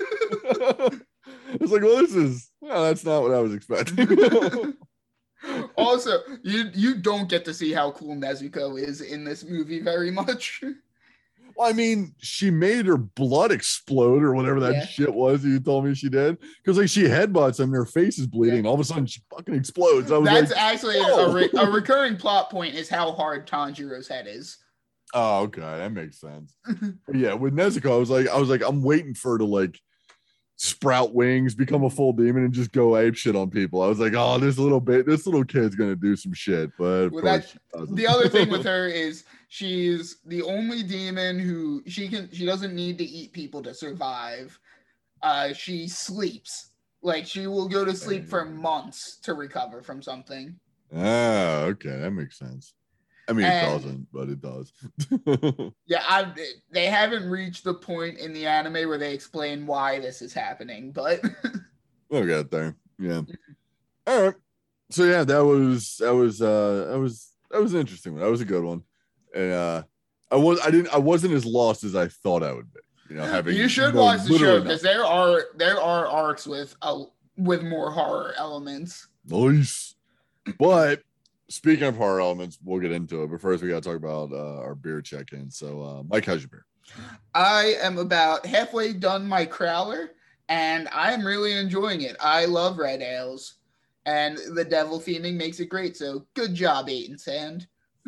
It's like, well, this is, well, that's not what I was expecting. Also, you you don't get to see how cool Nezuko is in this movie very much. Well, I mean, she made her blood explode or whatever that yeah. shit was that you told me she did. Because like she headbutts him, her face is bleeding, yeah. and all of a sudden she fucking explodes. I was That's like, actually a, re- a recurring plot point is how hard Tanjiro's head is. Oh, okay, that makes sense. Yeah, with Nezuko, I was like, I was like, I'm waiting for her to like sprout wings, become a full demon, and just go ape shit on people. I was like, oh, this little bit, this little kid's gonna do some shit. But well, that's, the other thing with her is she's the only demon who she can she doesn't need to eat people to survive. Uh, she sleeps. Like she will go to sleep for months to recover from something. Ah, okay, that makes sense. I mean, and, it doesn't, but it does. Yeah, I, they haven't reached the point in the anime where they explain why this is happening, but we'll get there. Yeah. All right. So yeah, that was that was uh that was that was an interesting one. That was a good one, and uh, I was I didn't I wasn't as lost as I thought I would be. You know, having you should no, watch the show because there are there are arcs with uh, with more horror elements. Nice, but. Speaking of horror elements, we'll get into it. But first, we got to talk about uh, our beer check-in. So, uh, Mike, how's your beer? I am about halfway done my Crowler, and I am really enjoying it. I love red ales, and the devil fiending makes it great. So good job, Eight and Sand.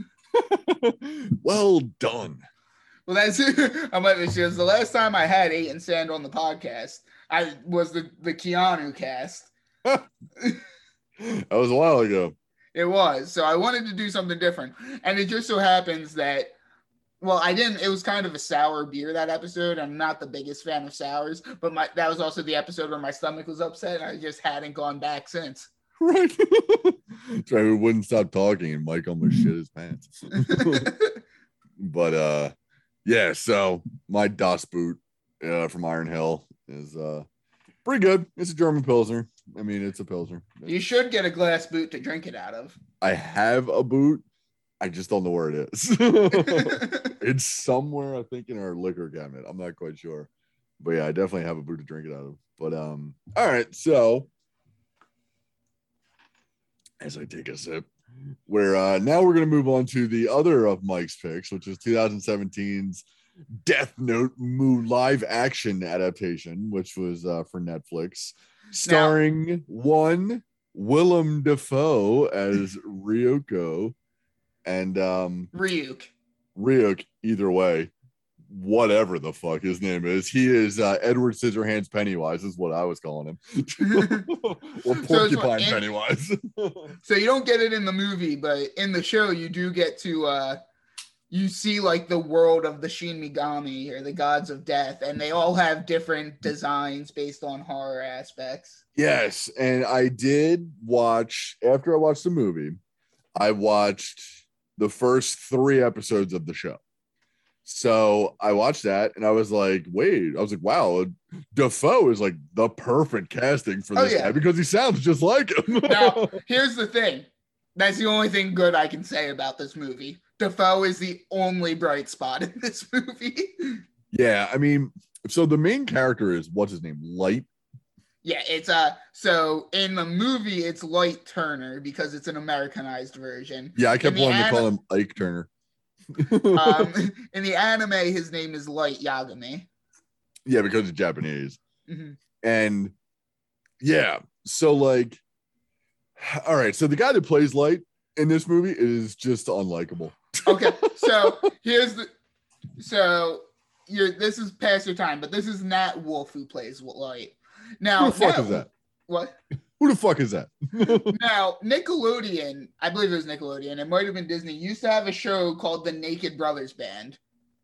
Well done. Well, that's I'm like, because the last time I had Eight and Sand on the podcast, I was the the Keanu cast. That was a while ago. It was. So I wanted to do something different, and it just so happens that. Well, I didn't. It was kind of a sour beer that episode. I'm not the biggest fan of sours, but my that was also the episode where my stomach was upset, and I just hadn't gone back since. Right. That's right. We wouldn't stop talking, and Mike almost shit his pants. But uh, yeah. So my Das Boot uh, from Iron Hill is uh pretty good. It's a German Pilsner. I mean, it's a Pilsner. You should get a glass boot to drink it out of. I have a boot. I just don't know where it is. It's somewhere, I think, in our liquor cabinet. I'm not quite sure. But yeah, I definitely have a boot to drink it out of. But um, all right, so as I take a sip, we're uh now we're gonna move on to the other of Mike's picks, which is twenty seventeen's Death Note Mu live action adaptation, which was uh for Netflix, starring now, one Willem Dafoe as Ryuko. And um Ryuk. Ryuk, either way, whatever the fuck his name is, he is uh, Edward Scissorhands Pennywise, is what I was calling him. Or Porcupine so Pennywise. So you don't get it in the movie, but in the show you do get to uh you see like the world of the Shin Megami or the gods of death, and they all have different designs based on horror aspects. Yes, and I did watch after I watched the movie, I watched the first three episodes of the show. So I watched that and I was like, wait, I was like, wow, Dafoe is like the perfect casting for this oh, yeah. guy because he sounds just like him. Now, here's the thing. That's the only thing good I can say about this movie. Dafoe is the only bright spot in this movie. Yeah, I mean, so the main character is, what's his name? Light? Yeah, it's uh so in the movie it's Light Turner because it's an Americanized version. Yeah, I kept wanting anim- to call him Ike Turner. um, in the anime, his name is Light Yagami. Yeah, because it's Japanese. Mm-hmm. And yeah, so like, all right, so the guy that plays Light in this movie is just unlikable. Okay, so here's the so you're this is past your time, but this is Nat Wolff who plays Light. Now, who the fuck now, is that? What? Who the fuck is that? Now, Nickelodeon, I believe it was Nickelodeon, it might have been Disney, used to have a show called the Naked Brothers Band.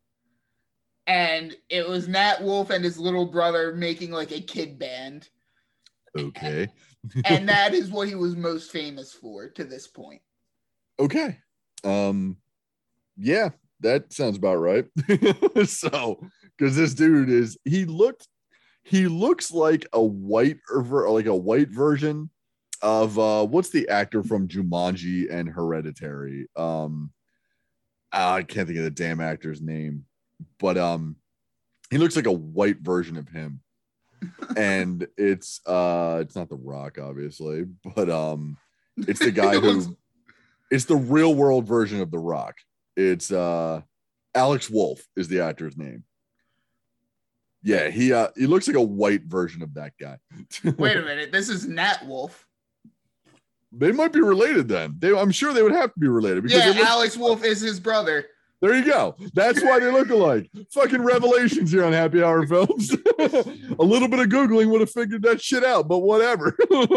And it was Nat Wolff and his little brother making like a kid band. Okay. And that is what he was most famous for to this point. Okay. Um, yeah, that sounds about right. So, because this dude is, he looked, He looks like a white or like a white version of uh, what's the actor from Jumanji and Hereditary? Um, I can't think of the damn actor's name, but um, he looks like a white version of him. And it's uh, it's not The Rock, obviously, but um, it's the guy who, it's the real world version of The Rock. It's uh, Alex Wolff is the actor's name. Yeah, he uh he looks like a white version of that guy. Wait a minute, this is Nat Wolff. They might be related then. They, I'm sure they would have to be related. Because yeah, look, Alex Wolff is his brother. There you go. That's why they look alike. Fucking revelations here on Happy Hour Films. A little bit of Googling would have figured that shit out, but whatever.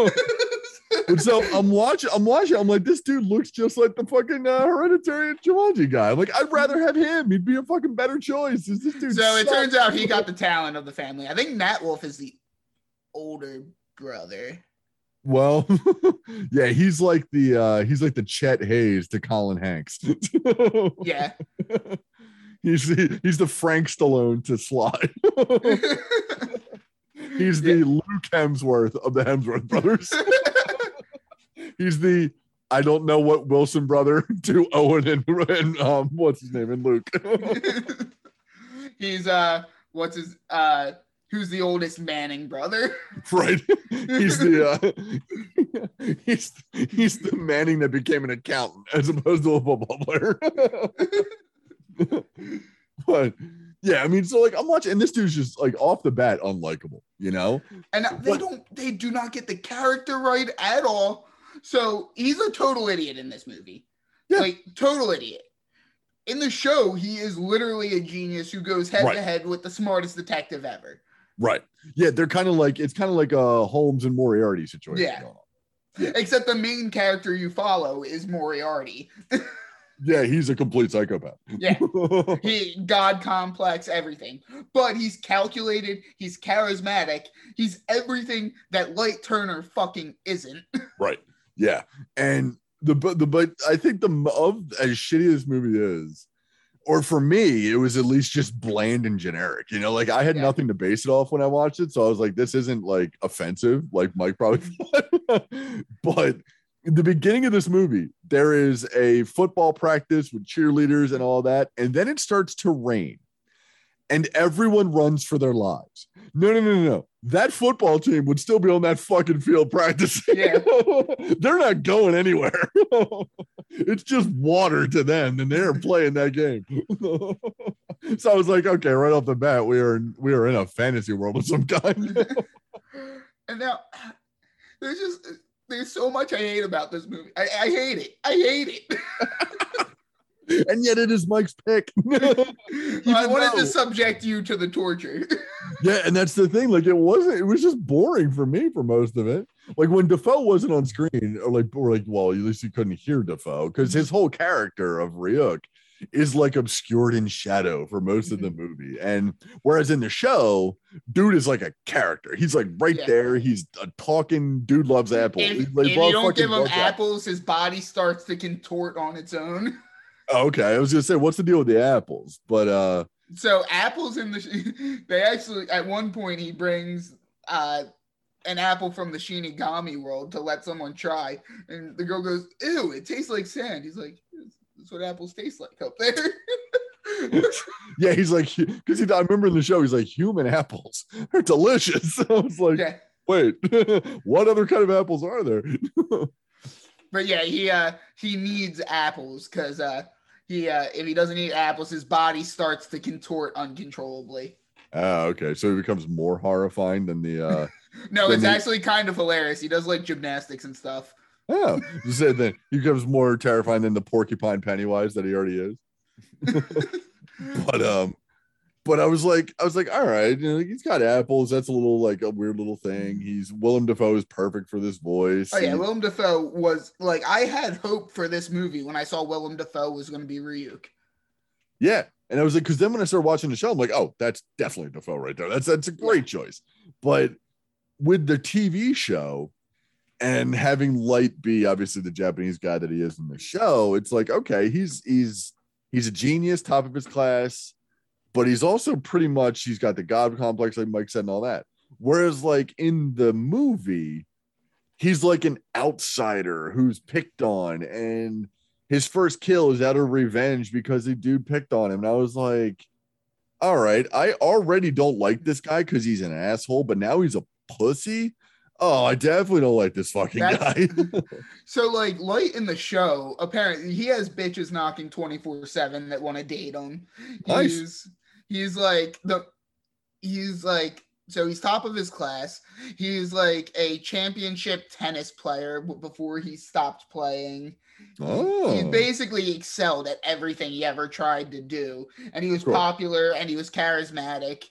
And so I'm watching, I'm watching, I'm like, this dude looks just like the fucking uh, Hereditary Jumanji guy. I'm like, I'd rather have him. He'd be a fucking better choice. This dude so it sucks. turns out he got the talent of the family. I think Nat Wolff is the older brother. Well, yeah, he's like the uh he's like the Chet Hayes to Colin Hanks. Yeah. He's the, he's the Frank Stallone to Sly. He's the yeah. Luke Hemsworth of the Hemsworth brothers. He's the I don't know what Wilson brother to Owen and, and um what's his name and Luke. He's uh what's his uh who's the oldest Manning brother? Right. He's the uh he's he's the Manning that became an accountant as opposed to a football player. But Yeah, I mean, so like I'm watching, and this dude's just like off the bat unlikable, you know? And they But- don't, they do not get the character right at all. So he's a total idiot in this movie. Yeah. Like, total idiot. In the show, he is literally a genius who goes head Right. to head with the smartest detective ever. Right. Yeah, they're kind of like, it's kind of like a Holmes and Moriarty situation. Yeah. going on. Yeah. Except the main character you follow is Moriarty. Yeah, he's a complete psychopath. Yeah. He God complex, everything. But he's calculated, he's charismatic, he's everything that Light Turner fucking isn't. Right. Yeah. And the but the but I think the of as shitty as this movie is, or for me, it was at least just bland and generic. You know, like I had Yeah. nothing to base it off when I watched it. So I was like, this isn't like offensive, like Mike probably thought. But in the beginning of this movie, there is a football practice with cheerleaders and all that, and then it starts to rain. And everyone runs for their lives. No, no, no, no, no. That football team would still be on that fucking field practicing. Yeah. They're not going anywhere. It's just water to them, and they're playing that game. So I was like, okay, right off the bat, we are we are in a fantasy world of some kind. And now there's just there's so much I hate about this movie. I, I hate it. I hate it. And yet it is Mike's pick. I wanted though- to subject you to the torture. Yeah, and that's the thing. Like, it wasn't. It was just boring for me for most of it. Like when Defoe wasn't on screen, or like, or like, well, at least you couldn't hear Defoe because his whole character of Ryuk is like obscured in shadow for most of the movie. And whereas in the show, dude is like a character. He's like right Yeah. there. He's a talking dude loves apples. If, He's like, if well, you don't fucking give him loves apples. apples, his body starts to contort on its own. Oh, okay, I was gonna say, what's the deal with the apples? But uh, So apples in the they actually at one point he brings uh an apple from the Shinigami world to let someone try, and the girl goes, "Ew, it tastes like sand." He's like, "That's what apples taste like up there." yeah, he's like, because he, I remember in the show, he's like, human apples are delicious. I was like, Yeah. wait, what other kind of apples are there? But yeah, he uh he needs apples because uh he uh if he doesn't eat apples, his body starts to contort uncontrollably. Ah, okay, so he becomes more horrifying than the. uh No, Then it's he- actually kind of hilarious. He does like gymnastics and stuff. Oh, you said that he becomes more terrifying than the porcupine Pennywise that he already is. But um, but I was like, I was like, all right, you know, he's got apples. That's a little like a weird little thing. He's Willem Dafoe is perfect for this voice. Oh yeah, He- Willem Dafoe was like I had hope for this movie when I saw Willem Dafoe was going to be Ryuk. Yeah. And I was like, because then when I started watching the show, I'm like, oh, that's definitely Defoe right there. That's that's a great choice. But with the T V show and having Light be obviously the Japanese guy that he is in the show, it's like, okay, he's he's he's a genius, top of his class, but he's also pretty much he's got the God complex, like Mike said, and all that. Whereas, like in the movie, he's like an outsider who's picked on, and his first kill is out of revenge because the dude picked on him. And I was like, all right, I already don't like this guy because he's an asshole, but now he's a pussy. Oh, I definitely don't like this fucking That's- guy. So like Light in the show, apparently he has bitches knocking twenty-four seven that want to date him. Nice. He's he's like the he's like so he's top of his class. He's like a championship tennis player b- before he stopped playing. Oh. He basically excelled at everything he ever tried to do. And he was Cool. popular and he was charismatic.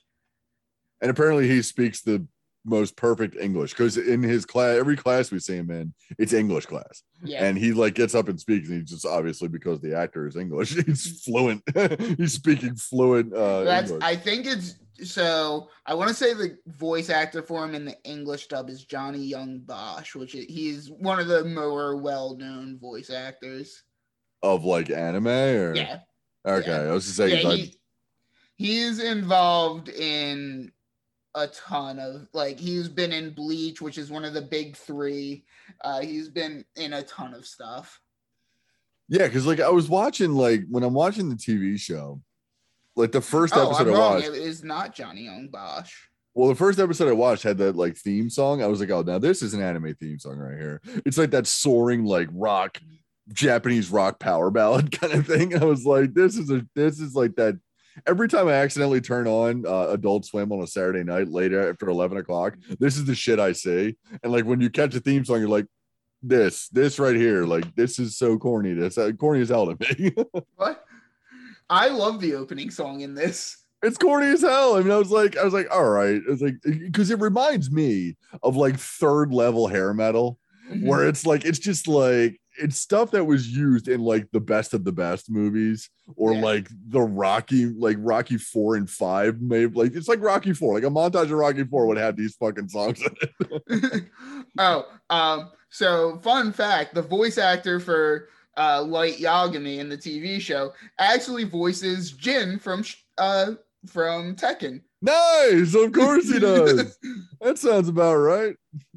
And apparently he speaks the most perfect English because in his class, every class we see him in, it's English class. Yeah. And he like gets up and speaks, and he's just obviously because the actor is English, he's fluent. He's speaking fluent uh That's English. I think it's so I want to say the voice actor for him in the English dub is Johnny Young Bosch, which is, he's one of the more well-known voice actors. Of like anime or Yeah. okay. yeah. I was just saying Yeah, like, he, he's involved in a ton of like he's been in Bleach, which is one of the big three. Uh, he's been in a ton of stuff. yeah, because like I was watching like when I'm watching the T V show, like the first Oh, episode I'm I wrong. watched. It is not Johnny Young Bosch. Well, the first episode I watched had that like theme song. I was like, oh, now this is an anime theme song right here. It's like that soaring like rock, Japanese rock power ballad kind of thing. I was like, this is a this is like that every time I accidentally turn on uh, Adult Swim on a Saturday night later after eleven o'clock, this is the shit I see. And like when you catch a theme song, you're like, this, this right here, like this is so corny. This uh, corny as hell to me. What? I love the opening song in this. It's corny as hell. I mean, I was like, I was like, all right. It's like because it reminds me of like third level hair metal, mm-hmm. where it's like it's just like it's stuff that was used in like the best of the best movies, or yeah. like the Rocky, like Rocky four and five, maybe like it's like Rocky four, like a montage of Rocky four would have these fucking songs in it. oh, um, so fun fact: the voice actor for uh, Light Yagami in the T V show actually voices Jin from uh. from Tekken. Nice, of course he does. That sounds about right.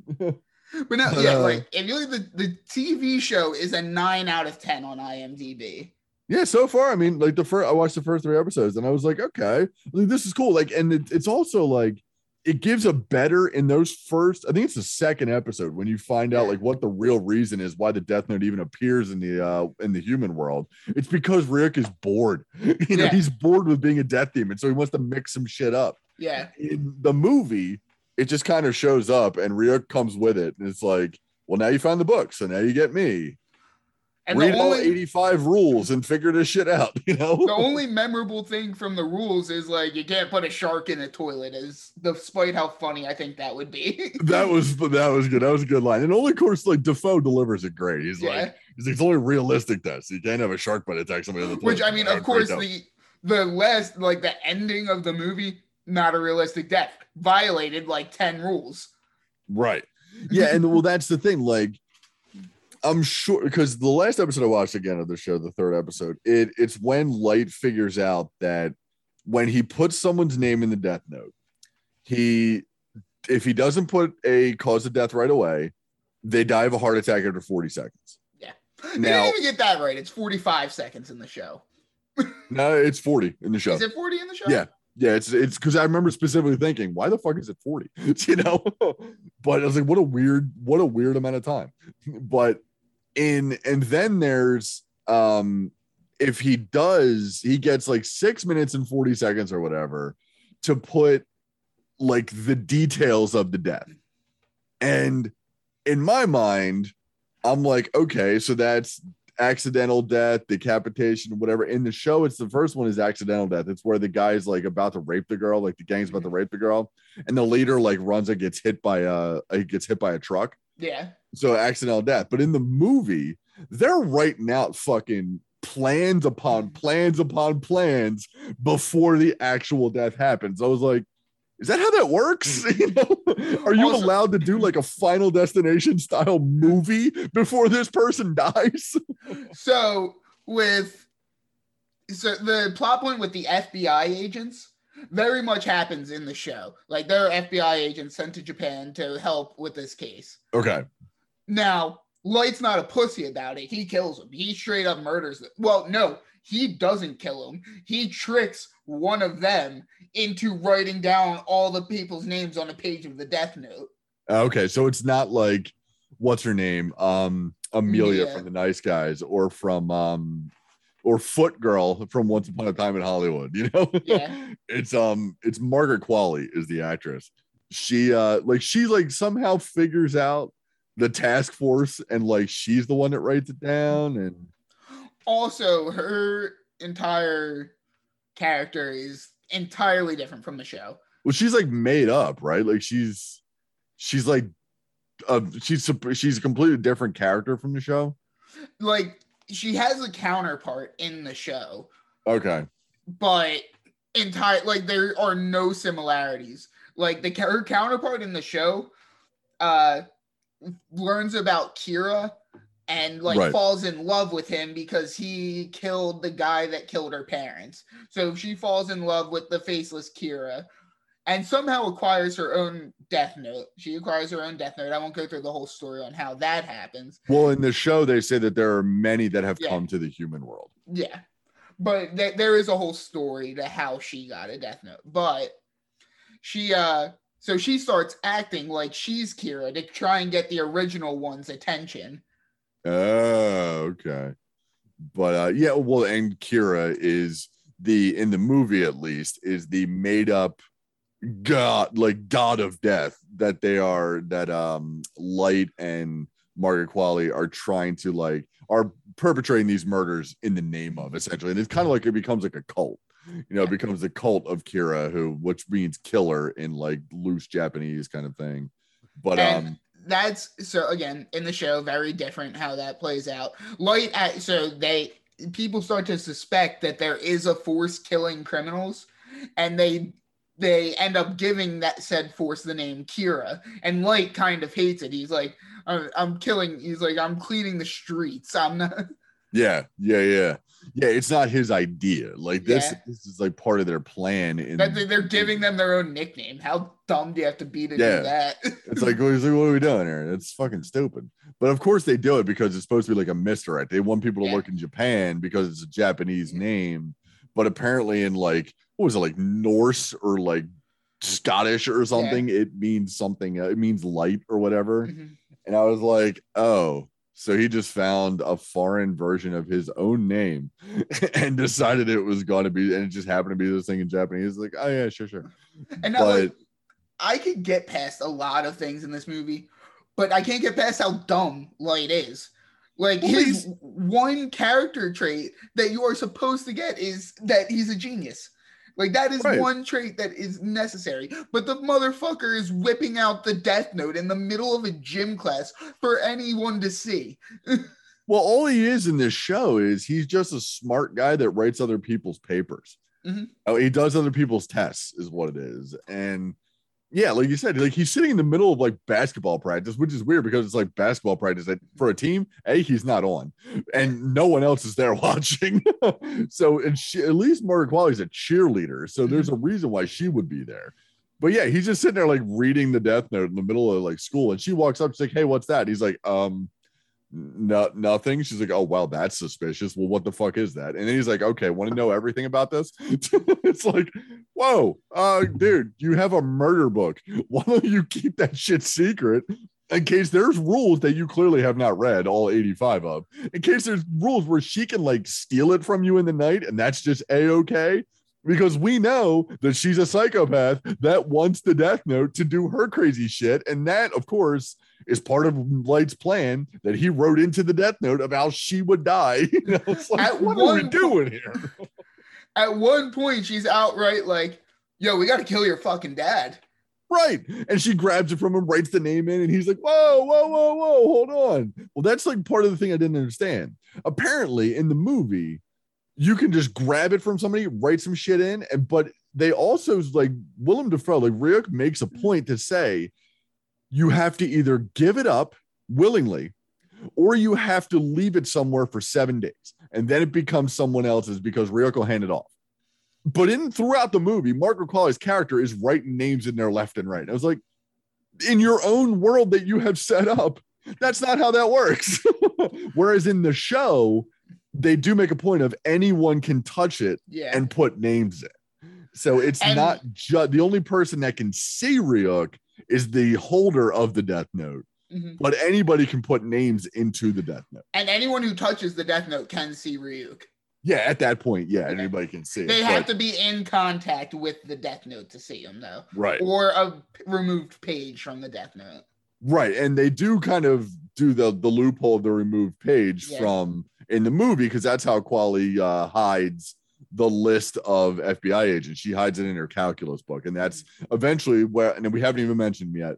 But no, yeah, uh, like if you look at the, the T V show is a nine out of ten on IMDb. Yeah, so far, I mean, like the first, I watched the first three episodes and I was like, okay, like, this is cool. Like, and it, it's also like it gives a better in those first, I think it's the second episode when you find out like what the real reason is why the Death Note even appears in the uh in the human world. It's because Ryuk is bored. You know, yeah. he's bored with being a death demon, so he wants to mix some shit up. Yeah. In the movie, it just kind of shows up and Ryuk comes with it. And it's like, well, now you found the book, so now you get me. And read all eighty-five rules and figure this shit out, you know? The only memorable thing from the rules is like you can't put a shark in a toilet, is despite how funny I think that would be. that was that was good. That was a good line. And only of course like Defoe delivers it great. He's yeah. like he's like, it's only realistic death. So you can't have a shark bite attack somebody on the toilet. Which I mean, of course, the the last like the ending of the movie, not a realistic death. Violated like ten rules. Right. Yeah, and well, that's the thing, like I'm sure because the last episode I watched again of the show, the third episode, it it's when Light figures out that when he puts someone's name in the death note, he if he doesn't put a cause of death right away, they die of a heart attack after forty seconds. Yeah. Now, you didn't even get that right. It's forty-five seconds in the show. No, it's forty in the show. Is it forty in the show? Yeah. Yeah, it's it's because I remember specifically thinking, why the fuck is it forty? You know, but I was like, what a weird, what a weird amount of time. But in and then there's um if he does, he gets like six minutes and forty seconds or whatever to put like the details of the death. And in my mind, I'm like, okay, so that's accidental death, decapitation, whatever. In the show, it's the first one is accidental death. It's where the guy's like about to rape the girl, like the gang's about to rape the girl, and the leader like runs and gets hit by a he gets hit by a truck. Yeah. So accidental death. But in the movie, they're writing out fucking plans upon plans upon plans before the actual death happens. I was like, is that how that works? You know, are you also allowed to do like a Final Destination style movie before this person dies? So with so the plot point with the F B I agents very much happens in the show. Like there are F B I agents sent to Japan to help with this case. Okay. Now, Light's not a pussy about it. He kills him. He straight up murders them. Well, no, he doesn't kill him. He tricks one of them into writing down all the people's names on a page of the death note. Okay, so it's not like what's her name, um, Amelia yeah. from The Nice Guys, or from um, or Foot Girl from Once Upon a Time in Hollywood. You know, yeah, it's um, it's Margaret Qualley is the actress. She uh, like she like somehow figures out the task force, and like she's the one that writes it down. And also, her entire character is entirely different from the show. Well, she's like made up, right? Like she's she's like uh she's she's a completely different character from the show. Like she has a counterpart in the show. Okay. But entire like there are no similarities. Like the her counterpart in the show uh learns about Kira and like right. falls in love with him because he killed the guy that killed her parents. So she falls in love with the faceless Kira and somehow acquires her own death note. She acquires her own death note. I won't go through the whole story on how that happens. Well, in the show, they say that there are many that have yeah. come to the human world. Yeah. But th- there is a whole story to how she got a death note. But she, uh, so she starts acting like she's Kira to try and get the original one's attention. Oh, okay. But uh, yeah, well, and Kira is the in the movie at least is the made up god, like god of death that they are, that um Light and Margaret Qualley are trying to like are perpetrating these murders in the name of, essentially. And it's kind of like it becomes like a cult, you know, it becomes the cult of Kira, who which means killer in like loose Japanese kind of thing. But and um that's so again in the show very different how that plays out. Light at so they people start to suspect that there is a force killing criminals, and they they end up giving that said force the name Kira, and Light kind of hates it. He's like, I'm, I'm killing. He's like, I'm cleaning the streets. I'm not. Yeah, yeah, yeah, yeah. It's not his idea. Like this, Yeah. this is like part of their plan. In That they- they're giving them their own nickname. How dumb do you have to be to Yeah. do that? It's like, what is- what are we doing here? It's fucking stupid. But of course they do it because it's supposed to be like a misdirect. They want people to Yeah. look in Japan because it's a Japanese name. But apparently in like, what was it, like Norse or like Scottish or something, it means something. uh, It means light or whatever. Mhm. And I was like, oh, so he just found a foreign version of his own name and decided it was going to be, and it just happened to be this thing in Japanese. Like, oh yeah, sure, sure. And now, But like, I could get past a lot of things in this movie, but I can't get past how dumb Light is. Like Well, his he's- one character trait that you are supposed to get is that he's a genius. Like that is Right. one trait that is necessary. But the motherfucker is whipping out the Death Note in the middle of a gym class for anyone to see. well, all he is in this show is he's just a smart guy that writes other people's papers. Mhm. Oh, he does other people's tests, is what it is. And yeah, like you said, like he's sitting in the middle of like basketball practice, which is weird because it's like basketball practice that for a team. A, he's not on, and no one else is there watching. So, and she, at least Margaret Qualley's a cheerleader, so there's a reason why she would be there. But yeah, he's just sitting there like reading the Death Note in the middle of like school, and she walks up, she's like, "Hey, what's that?" And he's like, "Um, no, nothing." She's like, "Oh, well, that's suspicious. Well, what the fuck is that?" And then he's like, "Okay, want to know everything about this?" It's like, whoa, uh, dude, you have a murder book. Why don't you keep that shit secret in case there's rules that you clearly have not read all eighty-five of? In case there's rules where she can like steal it from you in the night, and that's just a-okay. Because we know that she's a psychopath that wants the Death Note to do her crazy shit. And that, of course, is part of Light's plan that he wrote into the Death Note of how she would die. You know, it's like, At what are we one doing here? At one point, she's outright like, yo, we got to kill your fucking dad. Right. And she grabs it from him, writes the name in, and he's like, whoa, whoa, whoa, whoa, hold on. Well, that's like part of the thing I didn't understand. Apparently, in the movie, you can just grab it from somebody, write some shit in, and but they also like Willem Dafoe, like Ryuk makes a point to say you have to either give it up willingly or you have to leave it somewhere for seven days and then it becomes someone else's because Ryuk will hand it off. But in throughout the movie, Margaret Qualley's character is writing names in there left and right. And I was like, in your own world that you have set up, that's not how that works. Whereas in the show, they do make a point of anyone can touch it Yeah. and put names in. So it's And- not just the only person that can see Ryuk is the holder of the Death Note, Mhm. but anybody can put names into the Death Note. And anyone who touches the Death Note can see Ryuk. Yeah, at that point, yeah, anybody can see it. They have but- to be in contact with the Death Note to see him, though. right. Or a p- removed page from the Death Note. Right, and they do kind of do the the loophole of the removed page Yeah. from in the movie because that's how Qualley uh, hides the list of F B I agents. She hides it in her calculus book, and that's eventually where. And we haven't even mentioned yet.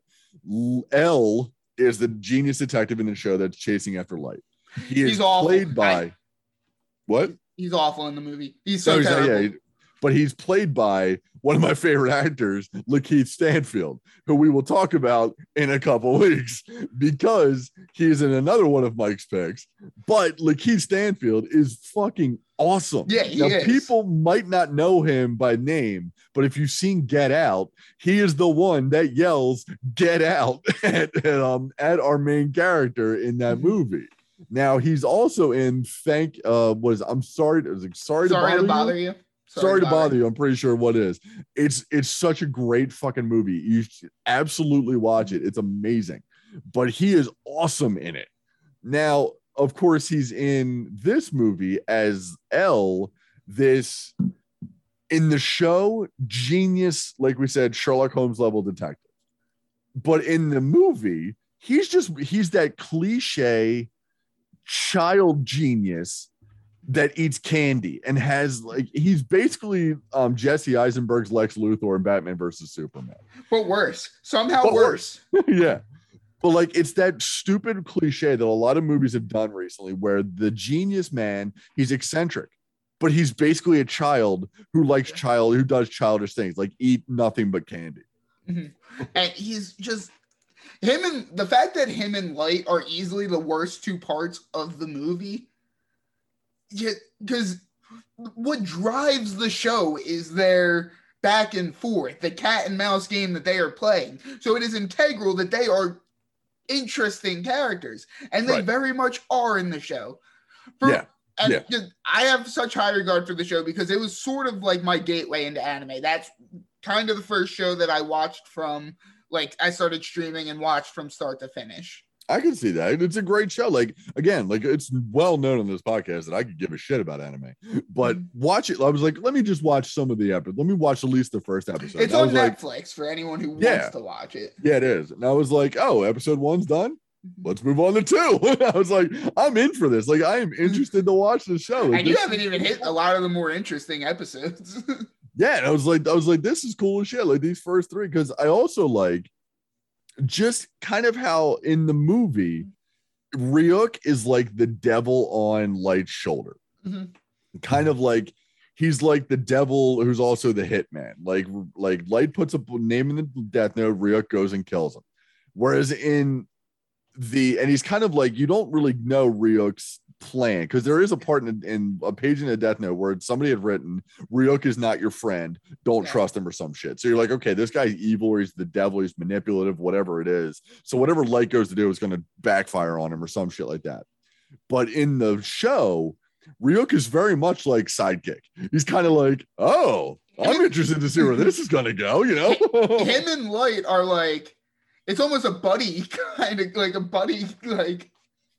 L is the genius detective in the show that's chasing after Light. He is He's awful. played by I- what? He's awful in the movie. He's so No, he's not- terrible. yeah, he- but he's played by one of my favorite actors, Lakeith Stanfield, who we will talk about in a couple weeks because he's in another one of Mike's picks. But Lakeith Stanfield is fucking awesome. Yeah, he now, is. people might not know him by name, but if you've seen Get Out, he is the one that yells "Get Out" at, at, um, at our main character in that Mhm. movie. Now he's also in Thank uh was I'm sorry, it was like, sorry, Sorry to to bother, bother you. you. Sorry, to bother you. I'm pretty sure what it is. It's it's such a great fucking movie. You should absolutely watch it. It's amazing. But he is awesome in it. Now, of course, he's in this movie as L, this In the show, genius, like we said, Sherlock Holmes level detective. But in the movie, he's just he's that cliche child genius that eats candy and has like he's basically um Jesse Eisenberg's Lex Luthor in Batman versus Superman. But worse. Somehow But worse. Yeah. But like it's that stupid cliche that a lot of movies have done recently where the genius man, he's eccentric, but he's basically a child who likes child who does childish things like eat nothing but candy. Mm-hmm. And he's just him and the fact that him and Light are easily the worst two parts of the movie. Because what drives the show is their back and forth, the cat and mouse game that they are playing. So it is integral that they are interesting characters, and they Right. very much are in the show. For, Yeah. And Yeah. just- I have such high regard for the show because it was sort of like my gateway into anime. That's kind of the first show that I watched from, like, I started streaming and watched from start to finish. I can see that. It's a great show. Like, again, like it's well known on this podcast that I could give a shit about anime, but watch it. I was like, let me just watch some of the episodes. Let me watch at least the first episode. It's And I on was like, Netflix for anyone who Yeah. wants to watch it. yeah, it is. And I was like, oh, episode one's done. Let's move on to two. I was like, I'm in for this. Like, I am interested to watch the show. Like, And you this- haven't even hit a lot of the more interesting episodes. yeah, and I was like, I was like, this is cool as shit. Like these first three, because I also like just kind of how in the movie, Ryuk is like the devil on Light's shoulder. Mhm. Kind of like he's like the devil who's also the hitman. Like, like Light puts a name in the death note, Ryuk goes and kills him. Whereas in the and he's kind of like you don't really know Ryuk's plan because there is a part in, in a page in the death note where somebody had written Ryuk is not your friend, don't Yeah. trust him or some shit. So you're like, okay, this guy's evil, or he's the devil, he's manipulative, whatever it is. So whatever Light goes to do is going to backfire on him or some shit like that. But in the show, Ryuk is very much like sidekick. He's kind of like, oh, I'm interested to see where this is going to go, you know. Him and Light are like, it's almost a buddy kind of like a buddy like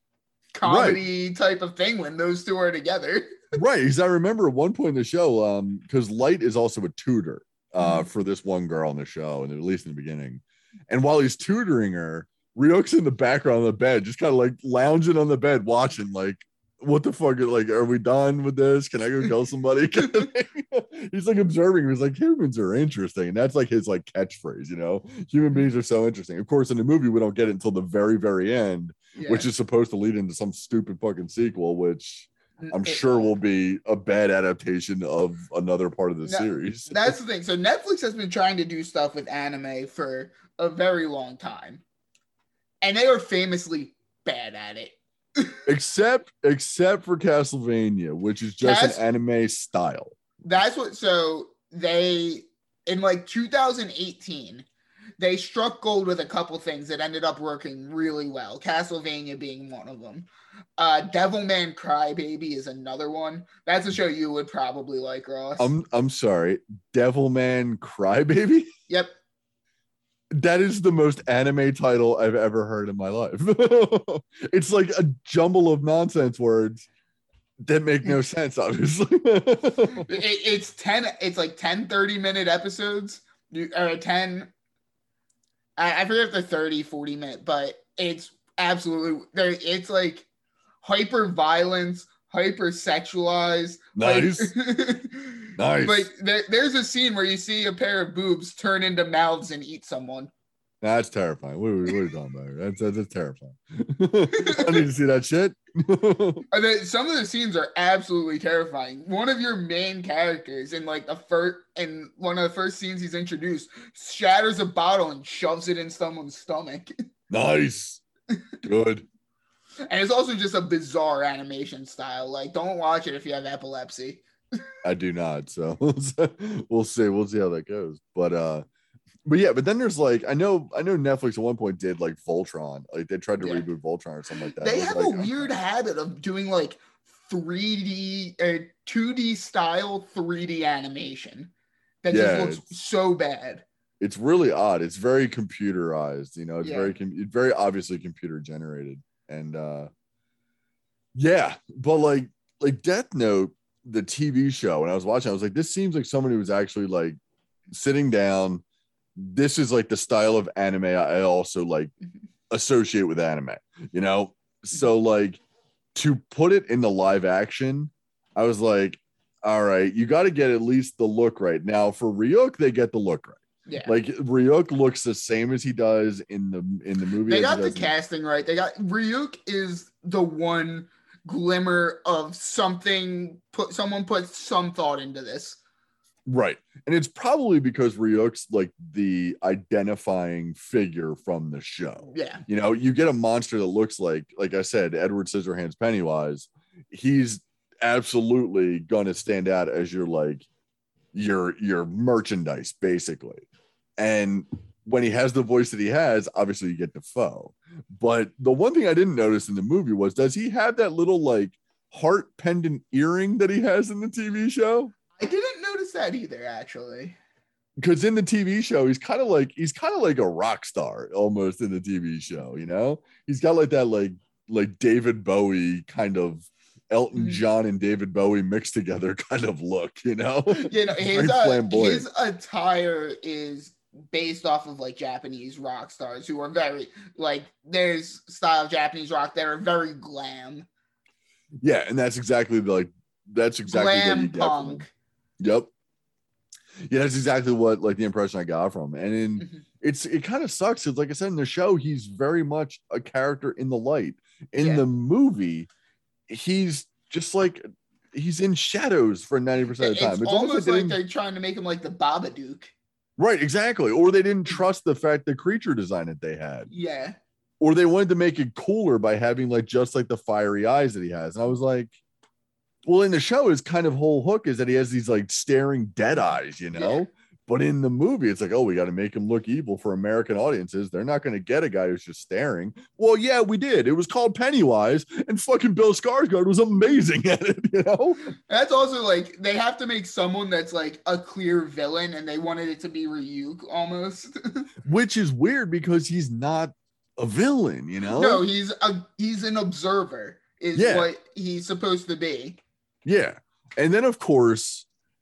comedy type of thing when those two are together. Right, because I remember at one point in the show, um, because Light is also a tutor uh Mhm. for this one girl in the show, and at least in the beginning. And while he's tutoring her, Ryuk's in the background of the bed, just kind of like lounging on the bed, watching, like, what the fuck? Like, are we done with this? Can I go kill somebody? He's like observing. He's like, humans are interesting, and that's like his like catchphrase, you know. Human beings are so interesting. Of course, in the movie, we don't get it until the very, very end, Yeah. which is supposed to lead into some stupid fucking sequel, which I'm It- sure will be a bad adaptation of another part of the No, series. That's the thing. So Netflix has been trying to do stuff with anime for a very long time. And they are famously bad at it. except except for Castlevania, which is just Cas- an anime style. That's what so they in like two thousand eighteen they struck gold with a couple things that ended up working really well. Castlevania being one of them. Uh Devilman Crybaby is another one. That's a show you would probably like, Ross. I'm I'm sorry, Devilman Crybaby. Yep. That is the most anime title I've ever heard in my life. It's like a jumble of nonsense words that make no sense, obviously. It, it's ten it's like ten thirty minute episodes. You or ten I, I forget if they're thirty, forty minute, but it's absolutely there. It's like hyper violence, hyper sexualized. Nice. Like, Nice. Like there, there's a scene where you see a pair of boobs turn into mouths and eat someone. That's terrifying. What are, we, what are you talking about? That's, that's, that's terrifying. I need to see that shit. And then some of the scenes are absolutely terrifying. One of your main characters in like the first in one of the first scenes he's introduced shatters a bottle and shoves it in someone's stomach. Nice. Good. And it's also just a bizarre animation style. Like, don't watch it if you have epilepsy. I do not. So we'll see. We'll see how that goes. But uh but yeah, but then there's like I know I know Netflix at one point did like Voltron. Like they tried to Yeah. reboot Voltron or something like that. They I was have like, a weird habit of doing like three D or two D style three D animation that Yeah, just looks it's- so bad. it's really odd. It's very computerized, you know, it's Yeah. very com- it's very obviously computer generated. And uh yeah, but like like Death Note, the T V show, and I was watching, I was like, this seems like somebody who was actually like sitting down. This is like the style of anime I also like associate with anime, you know? So like to put it in the live action, I was like, all right, you got to get at least the look right. Now for Ryuk, they get the look right. Yeah. Like Ryuk looks the same as he does in the in the movie. They got the casting right. They got Ryuk is the one glimmer of something. Put someone put some thought into this. Right. And it's probably because Ryuk's like the identifying figure from the show. Yeah. You know, you get a monster that looks like, like I said, Edward Scissorhands Pennywise. He's absolutely gonna stand out as your like your your merchandise, basically. And when he has the voice that he has, obviously you get Defoe. But the one thing I didn't notice in the movie was, does he have that little like heart pendant earring that he has in the T V show? I didn't notice that either, actually. Because in the T V show, he's kind of like he's kind of like a rock star almost in the T V show, you know? He's got like that like like David Bowie kind of Elton John and David Bowie mixed together kind of look, you know? You know, his, uh, his attire is based off of like Japanese rock stars who are very like there's style of Japanese rock that are very glam. Yeah, and that's exactly the, like that's exactly glam what you get punk. from him. Yep. Yeah, that's exactly what like the impression I got from him. And in Mm-hmm. it's it kind of sucks because like I said in the show, he's very much a character in the light. In Yeah. the movie, he's just like he's in shadows for ninety percent of the time. It's, It's, almost they like didn't- they're trying to make him like the Babadook. right, exactly. Or they didn't trust the fact the creature design that they had. Yeah. Or they wanted to make it cooler by having like just like the fiery eyes that he has. And I was like, well, in the show, his kind of whole hook is that he has these like staring dead eyes, you know? Yeah. But in the movie, it's like, oh, we got to make him look evil for American audiences. They're not going to get a guy who's just staring. Well, yeah, we did. It was called Pennywise, and fucking Bill Skarsgård was amazing at it, you know? That's also like they have to make someone that's like a clear villain, and they wanted it to be Ryuk almost. Which is weird because he's not a villain, you know? No, he's a he's an observer, is Yeah. what he's supposed to be. Yeah. And then, of course,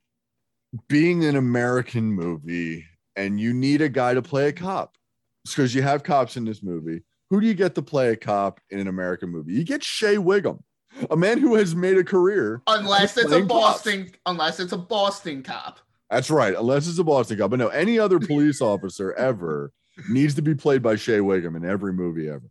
being an American movie and you need a guy to play a cop because you have cops in this movie. Who do you get to play a cop in an American movie? You get Shea Wiggum, a man who has made a career. Unless it's a playing Boston, cops. unless it's a Boston cop. That's right. Unless it's a Boston cop. But no, any other police officer ever needs to be played by Shea Wiggum in every movie ever.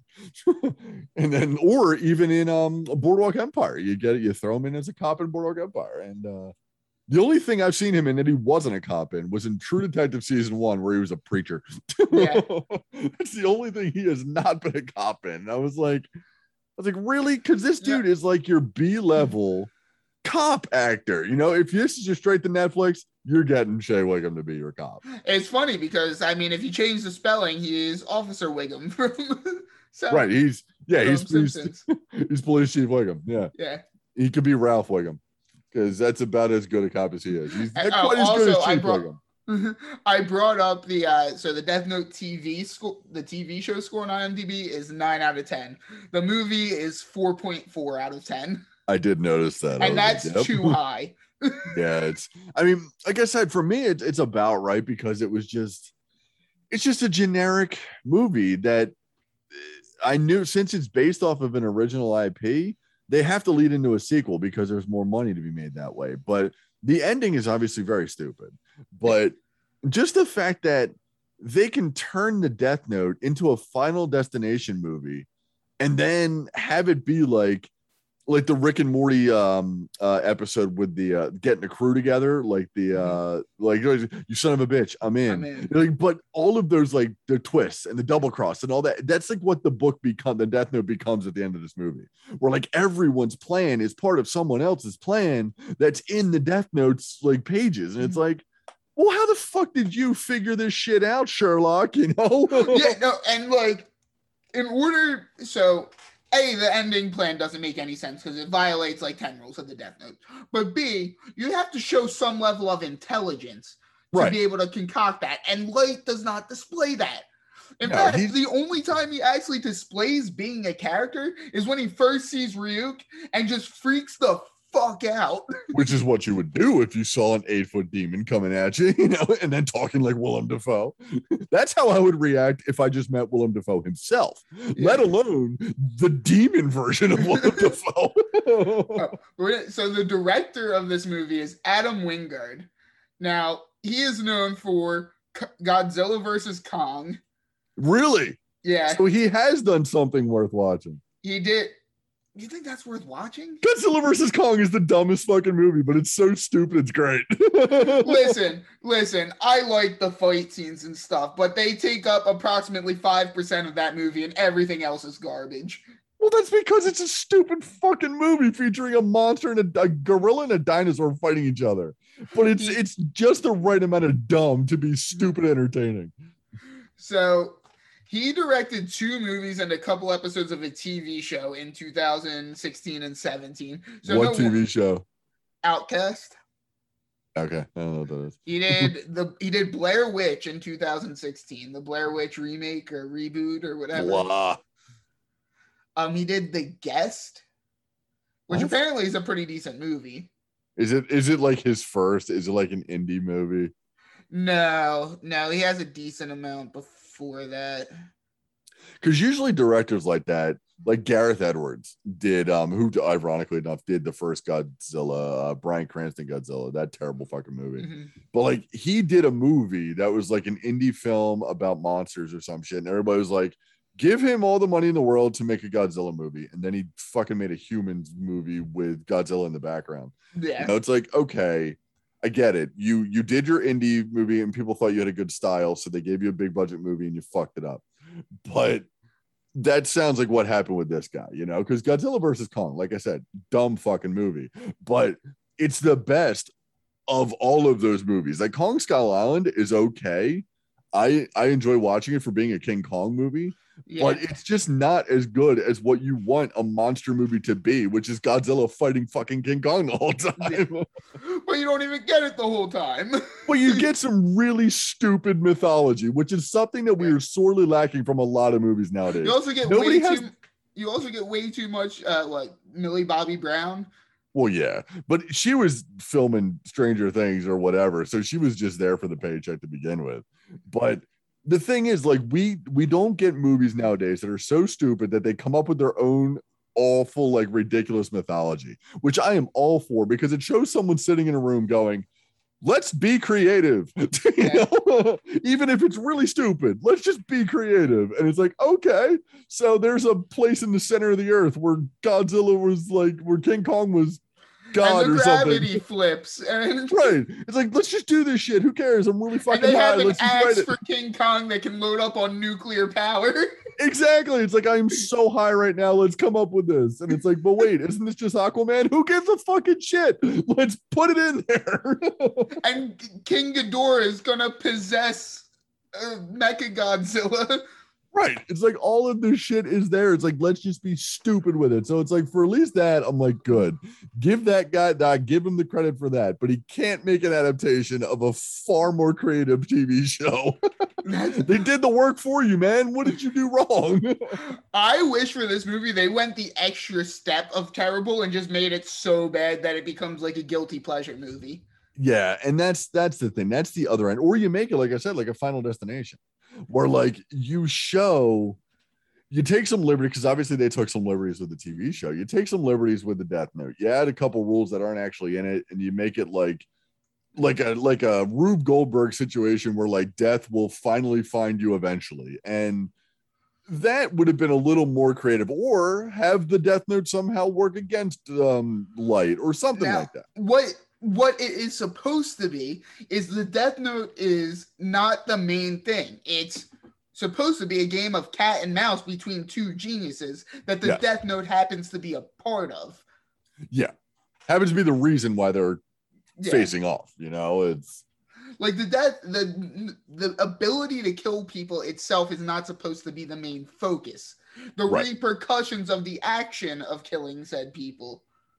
And then, or even in um Boardwalk Empire, you get it, you throw him in as a cop in Boardwalk Empire. And uh the only thing I've seen him in that he wasn't a cop in was in True Detective season one, where he was a preacher. Yeah. That's the only thing he has not been a cop in. And I was like, I was like, really? Because this dude is like your B-level cop actor. You know, if this is just straight to Netflix, you're getting Shea Wiggum to be your cop. It's funny because I mean, if you change the spelling, he is Officer Wiggum from so, Right. He's yeah, from he's, he's Simpsons. he's Police Chief Wiggum. Yeah. Yeah. He could be Ralph Wiggum. Because that's about as good a cop as he is. He's not And, uh, quite as good as also, I Chief brought- Wiggum. I brought up the uh so the Death Note T V score, the T V show score on IMDb is nine out of ten. The movie is four point four out of ten. I did notice that. I And was like, that's yep. too high. Yeah, it's I mean, like I said, for me, it's it's about right because it was just it's just a generic movie that I knew since it's based off of an original I P, they have to lead into a sequel because there's more money to be made that way. But the ending is obviously very stupid. But just the fact that they can turn the Death Note into a Final Destination movie and then have it be like like the Rick and Morty um uh episode with the uh getting a crew together, like the uh like you son of a bitch, I'm in. I'm in. Like, but all of those like the twists and the double cross and all that, that's like what the book become the Death Note becomes at the end of this movie, where like everyone's plan is part of someone else's plan that's in the Death Notes like pages, and it's like, well, how the fuck did you figure this shit out, Sherlock? You know? Yeah, no, and like in order so A, the ending plan doesn't make any sense because it violates like ten rules of the Death Note. But B, you have to show some level of intelligence to Right. be able to concoct that. And Light does not display that. In No, fact, he's- the only time he actually displays being a character is when he first sees Ryuk and just freaks the fuck out. Which is what you would do if you saw an eight foot demon coming at you, you know, and then talking like Willem Dafoe. That's how I would react if I just met Willem Dafoe himself, yeah. let alone the demon version of Willem Dafoe. Oh, so the director of this movie is Adam Wingard. Now, he is known for Godzilla versus Kong. Really? Yeah. So he has done something worth watching. He did. You think that's worth watching? Godzilla versus Kong is the dumbest fucking movie, but it's so stupid, it's great. listen, listen, I like the fight scenes and stuff, but they take up approximately five percent of that movie and everything else is garbage. Well, that's because it's a stupid fucking movie featuring a monster and a, a gorilla and a dinosaur fighting each other. But it's it's just the right amount of dumb to be stupid entertaining. So he directed two movies and a couple episodes of a T V show in two thousand sixteen and seventeen. So what no, T V show? Outcast. Okay, I don't know what that is. He did the he did Blair Witch in two thousand sixteen, the Blair Witch remake or reboot or whatever. Blah. Um, he did The Guest, which What? apparently is a pretty decent movie. Is it is it like his first? Is it like an indie movie? No, no, he has a decent amount before that. Because usually directors like that, like Gareth Edwards did, um, who ironically enough did the first Godzilla, uh, Bryan Cranston Godzilla, that terrible fucking movie. Mm-hmm. But like he did a movie that was like an indie film about monsters or some shit, and everybody was like, give him all the money in the world to make a Godzilla movie, and then he fucking made a humans movie with Godzilla in the background. Yeah, you know, it's like, okay, I get it. You you did your indie movie and people thought you had a good style, so they gave you a big budget movie and you fucked it up. But that sounds like what happened with this guy, you know, because Godzilla versus Kong, like I said, dumb fucking movie, but it's the best of all of those movies. Like Kong Skull Island is okay. I I enjoy watching it for being a King Kong movie. yeah. But it's just not as good as what you want a monster movie to be, which is Godzilla fighting fucking King Kong the whole time. But you don't even get it the whole time. But you get some really stupid mythology, which is something that we are sorely lacking from a lot of movies nowadays. You also get Nobody way has- too. You also get way too much, uh, like Millie Bobby Brown. Well, yeah, but she was filming Stranger Things or whatever, so she was just there for the paycheck to begin with. But the thing is, like, we we don't get movies nowadays that are so stupid that they come up with their own awful, like, ridiculous mythology, which I am all for because it shows someone sitting in a room going, let's be creative. You know? Even if it's really stupid, let's just be creative. And it's like, okay, so there's a place in the center of the earth where Godzilla was like, where King Kong was God and the or gravity something. flips, and Right. It's like, let's just do this shit. Who cares? I'm really and fucking they high. have an Let's just write axe it. for King Kong that can load up on nuclear power. Exactly. It's like, I'm so high right now. Let's come up with this. And it's like, but wait, isn't this just Aquaman? Who gives a fucking shit? Let's put it in there. And King Ghidorah is gonna possess uh, Mecha Godzilla. Right. It's like all of this shit is there. It's like, let's just be stupid with it. So it's like, for at least that, I'm like, good. Give that guy that, give him the credit for that. But he can't make an adaptation of a far more creative T V show. They did the work for you, man. What did you do wrong? I wish for this movie they went the extra step of terrible and just made it so bad that it becomes like a guilty pleasure movie. Yeah, and that's that's the thing. That's the other end. Or you make it, like I said, like a Final Destination, where like you show, you take some liberty, because obviously they took some liberties with the T V show. You take some liberties with the Death Note. You add a couple rules that aren't actually in it, and you make it like like a like a Rube Goldberg situation where like death will finally find you eventually. And that would have been a little more creative, or have the Death Note somehow work against um light or something Now, like that. What what it is supposed to be is the Death Note is not the main thing. It's supposed to be a game of cat and mouse between two geniuses that the Yes. Death Note happens to be a part of. Yeah. Happens to be the reason why they're Yeah. facing off, you know. It's Like the death, the the ability to kill people itself is not supposed to be the main focus. The Right. repercussions of the action of killing said people.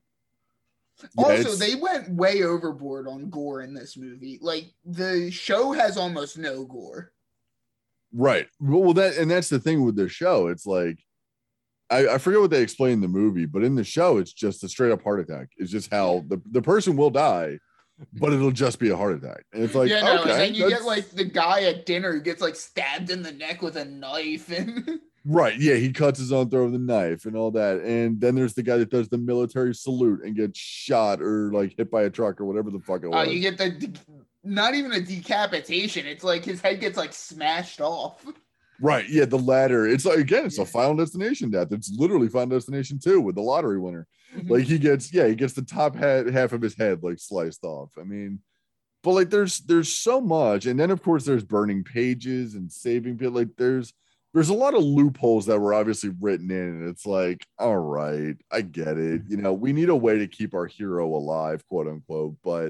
Yeah, Also, it's- they went way overboard on gore in this movie. Like the show has almost no gore. right. Well, that and that's the thing with the show. It's like I, I forget what they explain in the movie, but in the show, it's just a straight up heart attack. It's just how the, the person will die, but it'll just be a heart attack. And it's like, yeah, no, okay, and then you that's... get like the guy at dinner who gets like stabbed in the neck with a knife and right. Yeah, he cuts his own throat with a knife and all that. And then there's the guy that does the military salute and gets shot or like hit by a truck or whatever the fuck it was. uh, you get the de- not even a decapitation. It's like his head gets like smashed off. Right. Yeah, the ladder. It's like, again, it's a Final Destination death. It's literally Final Destination two with the lottery winner. Mhm. Like he gets, yeah, he gets the top hat, half of his head like sliced off. I mean, but like there's there's so much. And then of course there's burning pages and saving people. Like there's there's a lot of loopholes that were obviously written in. And it's like, all right, I get it. You know, we need a way to keep our hero alive, quote unquote. But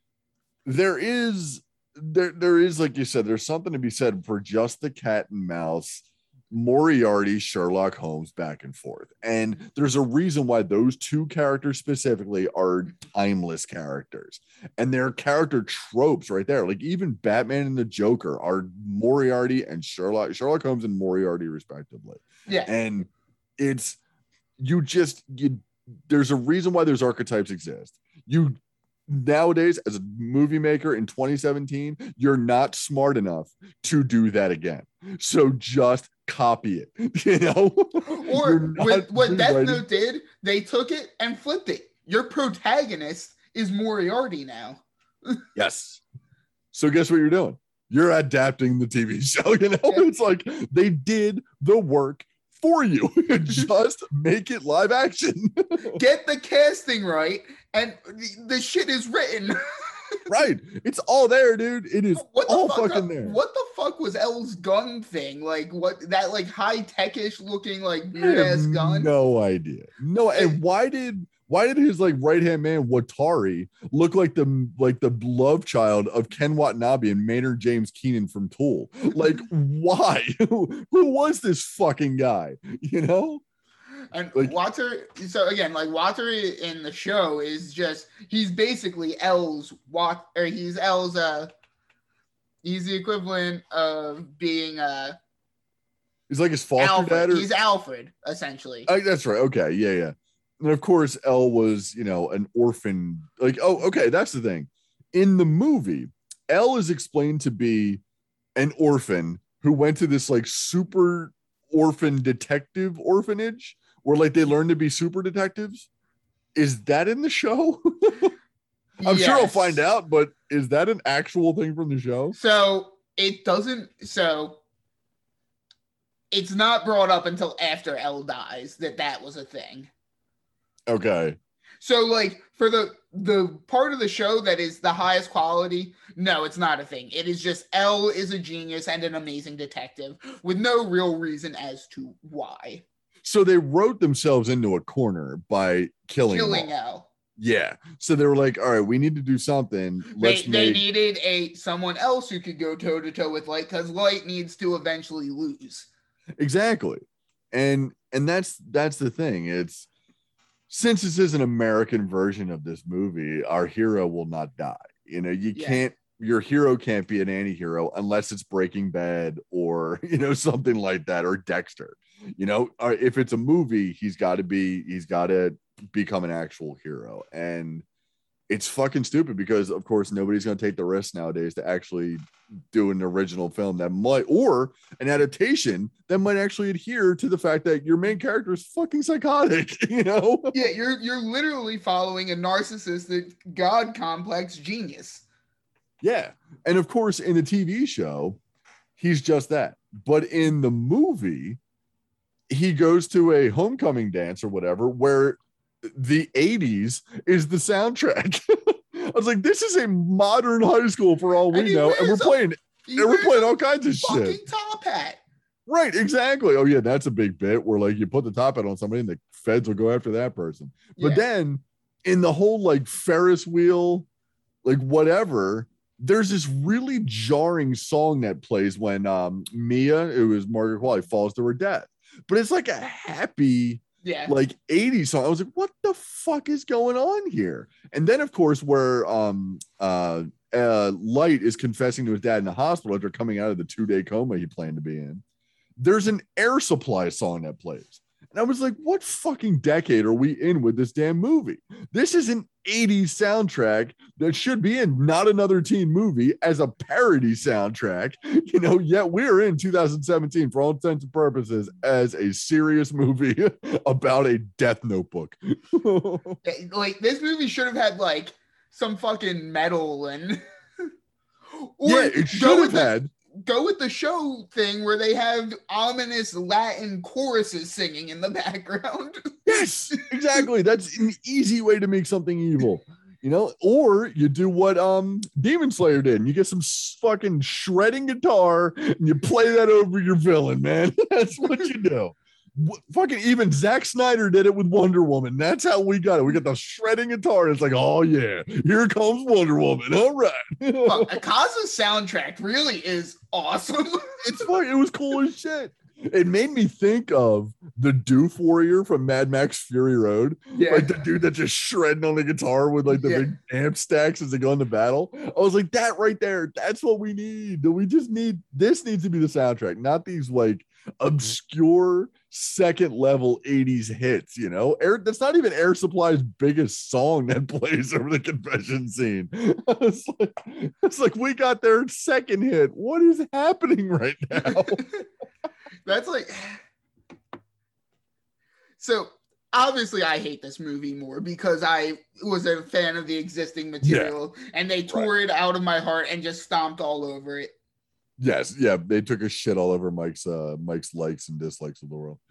there is there there is, like you said, there's something to be said for just the cat and mouse Moriarty, Sherlock Holmes back and forth. And there's a reason why those two characters specifically are timeless characters. And they're character tropes right there. Like even Batman and the Joker are Moriarty and Sherlock, Sherlock Holmes and Moriarty respectively. Yeah. And it's, you just, you, there's a reason why those archetypes exist. You nowadays, as a movie maker in twenty seventeen, you're not smart enough to do that again. So just copy it, you know? Or with, what Death rewriting. Note did, they took it and flipped it. Your protagonist is Moriarty now. Yes. So guess what you're doing? You're adapting the T V show, you know? Yeah. It's like they did the work for you. Just make it live action. Get the casting right, and the, the shit is written. Right. It's all there, dude. It is What the all fuck, fucking there. What the fuck was L's gun thing? Like what that like high techish looking like I weird have ass gun? no idea. No, and why did why did his like right hand man Watari look like the like the love child of Ken Watanabe and Maynard James Keenan from Tool? Like, why? who, who was this fucking guy? You know? And Like- Water, so again, like Water in the show is just he's basically L's Wat or he's L's uh he's the equivalent of being uh He's like his foster Alfred. dad. Or, He's Alfred, essentially. Oh, that's right. Okay, yeah, yeah. And of course, Elle was, you know, an orphan. Like, oh, okay, that's the thing. In the movie, Elle is explained to be an orphan who went to this like super orphan detective orphanage where like they learn to be super detectives. Is that in the show? I'm sure I'll Yes. find out, but is that an actual thing from the show? So it doesn't so it's not brought up until after L dies that that was a thing. Okay. So like for the the part of the show that is the highest quality, no, it's not a thing. It is just L is a genius and an amazing detective with no real reason as to why. So they wrote themselves into a corner by killing, them Killing all. L. Yeah. So they were like, all right, we need to do something. They, Let's they make needed a someone else who could go toe to toe with Light because Light needs to eventually lose. exactly. And and that's that's the thing. It's since this is an American version of this movie, our hero will not die. You know, you Yeah. can't your hero can't be an anti-hero unless it's Breaking Bad or, you know, something like that, or Dexter. You know, or if it's a movie, he's got to be, he's got to become an actual hero. And it's fucking stupid because, of course, nobody's going to take the risk nowadays to actually do an original film that might, or an adaptation that might actually adhere to the fact that your main character is fucking psychotic, you know? Yeah, you're you're literally following a narcissistic god complex genius. Yeah. And of course, in the T V show, he's just that. But in the movie, he goes to a homecoming dance or whatever, where the eighties is the soundtrack. I was like, this is a modern high school for all And we he know. And we're wears a- playing, He and we're wears playing a all kinds of fucking shit. top hat. Right, exactly. Oh, yeah, that's a big bit where like you put the top hat on somebody and the feds will go after that person. But Yeah. then in the whole like Ferris wheel, like whatever, there's this really jarring song that plays when um Mia, it was Margaret Qualley, falls to her death. But it's like a happy, Yeah. like eighties song. I was like, what the fuck is going on here? And then of course where um uh uh Light is confessing to his dad in the hospital after coming out of the two-day coma he planned to be in, there's an Air Supply song that plays. And I was like, what fucking decade are we in with this damn movie? This is an eighties soundtrack that should be in Not Another Teen Movie as a parody soundtrack, you know, yet we're in two thousand seventeen for all intents and purposes as a serious movie about a death notebook. Like, this movie should have had like some fucking metal and yeah, it should have had. Go with the show thing where they have ominous Latin choruses singing in the background. Yes, exactly. That's an easy way to make something evil, you know. Or you do what um Demon Slayer did, and you get some fucking shredding guitar and you play that over your villain, man. That's what you do. Fucking even Zack Snyder did it with Wonder Woman. That's how we got it. We got the shredding guitar. And it's like, oh yeah, here comes Wonder Woman. All right. Fuck, Akaza's soundtrack really is awesome. It's like it was cool as shit. It made me think of the Doof Warrior from Mad Max Fury Road. Yeah. Like the dude that's just shredding on the guitar with like the Yeah. big amp stacks as they go into battle. I was like, that right there, that's what we need. We just need, this needs to be the soundtrack, not these like obscure second level eighties hits, you know. Air, that's not even Air Supply's biggest song that plays over the confession scene. It's like, it's like we got their second hit. What is happening right now? That's like, so obviously I hate this movie more because I was a fan of the existing material, yeah. and they tore right. it out of my heart and just stomped all over it. Yes, yeah, they took a shit all over Mike's uh Mike's likes and dislikes of the world.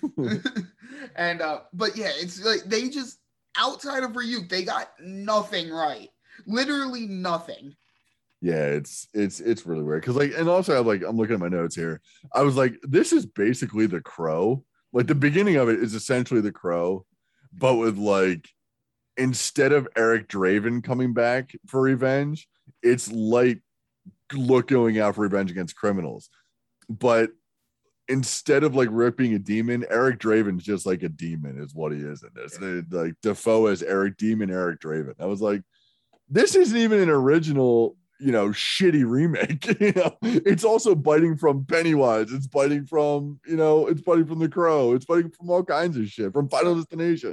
And uh but yeah, it's like they just, outside of Ryuk, they got nothing right. Literally nothing. Yeah, it's it's it's really weird because like, and also I'm like I'm looking at my notes here. I was like, this is basically The Crow. Like the beginning of it is essentially The Crow, but with like, instead of Eric Draven coming back for revenge, it's like Look going out for revenge against criminals. But instead of like Rick being a demon, Eric Draven's just like a demon is what he is in this. Yeah. Like Defoe as Eric Demon Eric Draven. I was like, this isn't even an original, you know, shitty remake. You know, it's also biting from Pennywise. It's biting from, you know, it's biting from The Crow. It's biting from all kinds of shit, from Final Destination.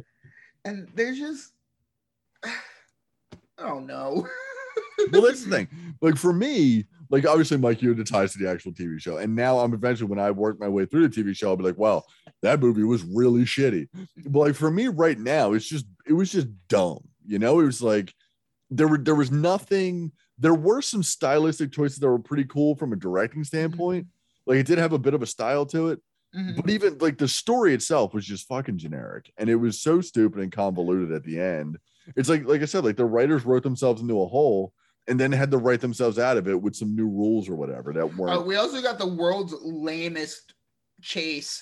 And there's just, I don't know. Well, that's the thing. Like for me, like obviously Mike Yoda ties to the actual T V show, and now I'm eventually, when I work my way through the T V show, I'll be like, well, that movie was really shitty. But like for me right now, it's just, it was just dumb. You know, it was like there were there was nothing. There were some stylistic choices that were pretty cool from a directing standpoint. Like it did have a bit of a style to it. Mm-hmm. But even like the story itself was just fucking generic, and it was so stupid and convoluted at the end. It's like, like I said, like the writers wrote themselves into a hole and then had to write themselves out of it with some new rules or whatever that weren't. Uh, we also got the world's lamest chase.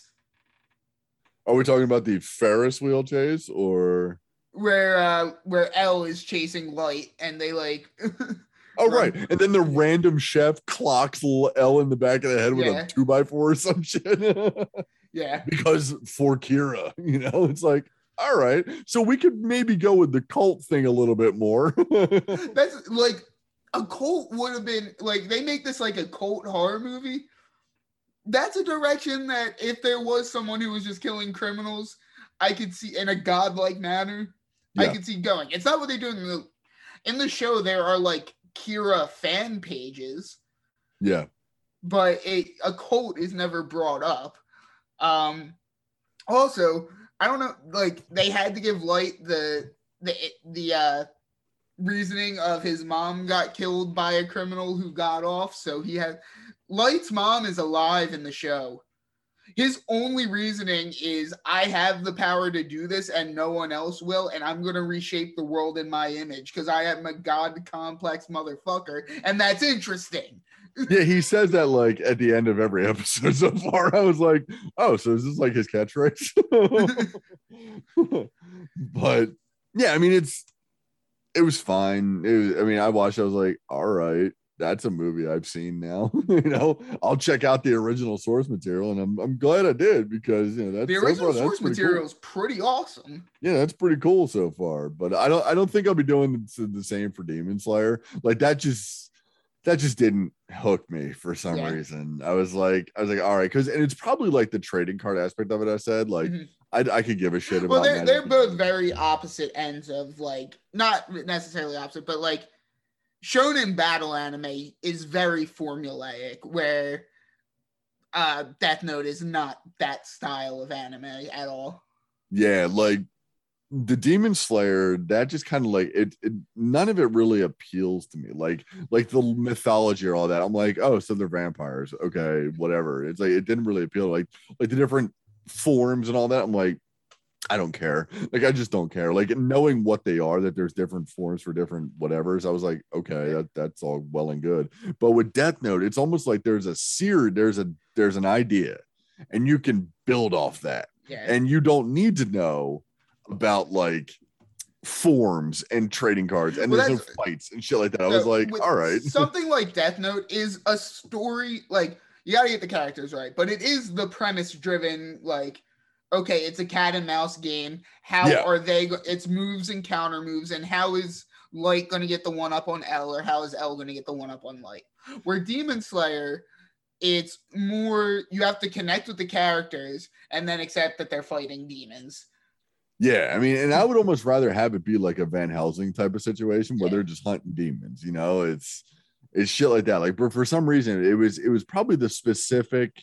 Are we talking about the Ferris wheel chase, or where uh, where L is chasing Light and they like? Oh right, and then the random chef clocks L in the back of the head with yeah. a two by four or some shit. Yeah, because for Kira, you know, it's like, all right, so we could maybe go with the cult thing a little bit more. That's like, a cult would have been like, they make this like a cult horror movie. That's a direction that if there was someone who was just killing criminals, I could see in a godlike manner. Yeah. I could see going. It's not what they do in the in the show. There are like Kira fan pages. Yeah, but a a cult is never brought up. Um, also, I don't know, like they had to give Light the the the uh, reasoning of his mom got killed by a criminal who got off, so he had Light's mom is alive in the show. His only reasoning is, I have the power to do this and no one else will, and I'm going to reshape the world in my image because I am a god complex motherfucker, and that's interesting. Yeah, he says that like at the end of every episode so far. I was like, oh, so is this like his catchphrase? But yeah, I mean, it's it was fine. It was, I mean, I watched, I was like, all right, that's a movie I've seen now. You know, I'll check out the original source material, and I'm I'm glad I did, because you know that's the original so far, source material is cool. Pretty awesome. Yeah, that's pretty cool so far. But I don't I don't think I'll be doing the, the same for Demon Slayer. Like that just that just didn't hook me for some Yeah. reason. I was like, I was like, all right, because and it's probably like the trading card aspect of it. I said like. Mhm. I, I could give a shit about. Well, they're Magic they're the both Gathering. very opposite ends of like not necessarily opposite, but like shonen battle anime is very formulaic, where uh Death Note is not that style of anime at all. Yeah, like the Demon Slayer, that just kind of like it, it. None of it really appeals to me. Like like the mythology or all that. I'm like, oh, so they're vampires. Okay, whatever. It's like it didn't really appeal. Like like the different forms and all that. I'm like, I don't care. Like I just don't care. Like knowing what they are, that there's different forms for different whatevers. I was like, okay, that, that's all well and good. But with Death Note, it's almost like there's a seer, there's a there's an idea, and you can build off that. Yeah. And you don't need to know about like forms and trading cards, and Well, there's no that's- fights and shit like that. I So, was like, with all right. something like Death Note is a story, like you gotta get the characters right, but it is the premise driven, like, okay, it's a cat and mouse game. How Yeah. are they go- it's moves and counter moves, and how is Light gonna get the one up on L, or how is L gonna get the one up on Light? Where Demon Slayer, it's more you have to connect with the characters and then accept that they're fighting demons. Yeah, I mean, and I would almost rather have it be like a Van Helsing type of situation where Yeah. they're just hunting demons. You know, it's it's shit like that. Like, but for some reason, it was it was probably the specific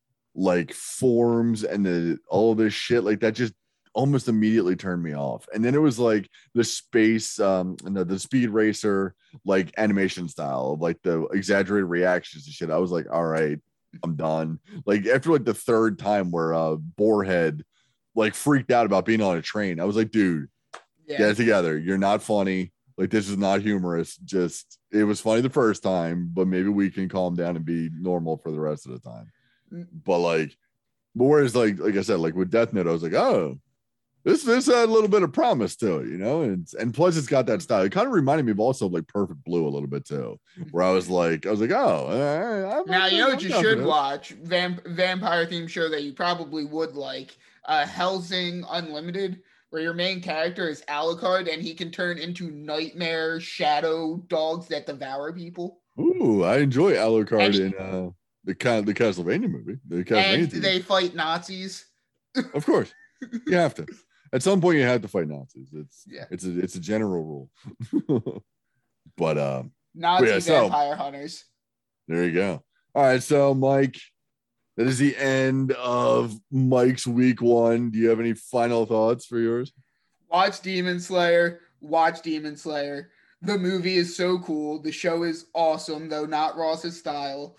like forms and the all of this shit like that just almost immediately turned me off. And then it was like the space, um, no, the Speed Racer like animation style of like the exaggerated reactions and shit. I was like, all right, I'm done. Like after like the third time where uh Boarhead like freaked out about being on a train, I was like, dude, Yeah. get it together. You're not funny. Like this is not humorous. Just it was funny the first time, but maybe we can calm down and be normal for the rest of the time. But like, but whereas like like I said, like with Death Note, I was like, oh, this this had a little bit of promise to it, you know, and and plus it's got that style. It kind of reminded me of also like Perfect Blue a little bit too, where I was like, I was like, oh, all right, I'm- Now you know I'm what you down for should this. watch: Vamp- vampire themed show that you probably would like. Uh, Helsing Unlimited, where your main character is Alucard and he can turn into nightmare shadow dogs that devour people. Ooh, I enjoy Alucard And he- in uh the kind the Castlevania movie, the And Castlevania team. they fight Nazis. Of course, you have to. At some point, you have to fight Nazis. It's Yeah. it's a it's a general rule. But um, Nazi Yeah, so- vampire hunters. there you go. All right, so Mike, that is the end of Mike's week one. Do you have any final thoughts for yours? Watch Demon Slayer. Watch Demon Slayer. The movie is so cool. The show is awesome, though not Ross's style.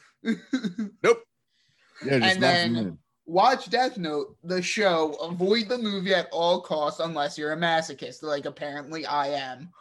Nope. Yeah, just And not then- for me. Watch Death Note, the show. Avoid the movie at all costs unless you're a masochist, like apparently I am.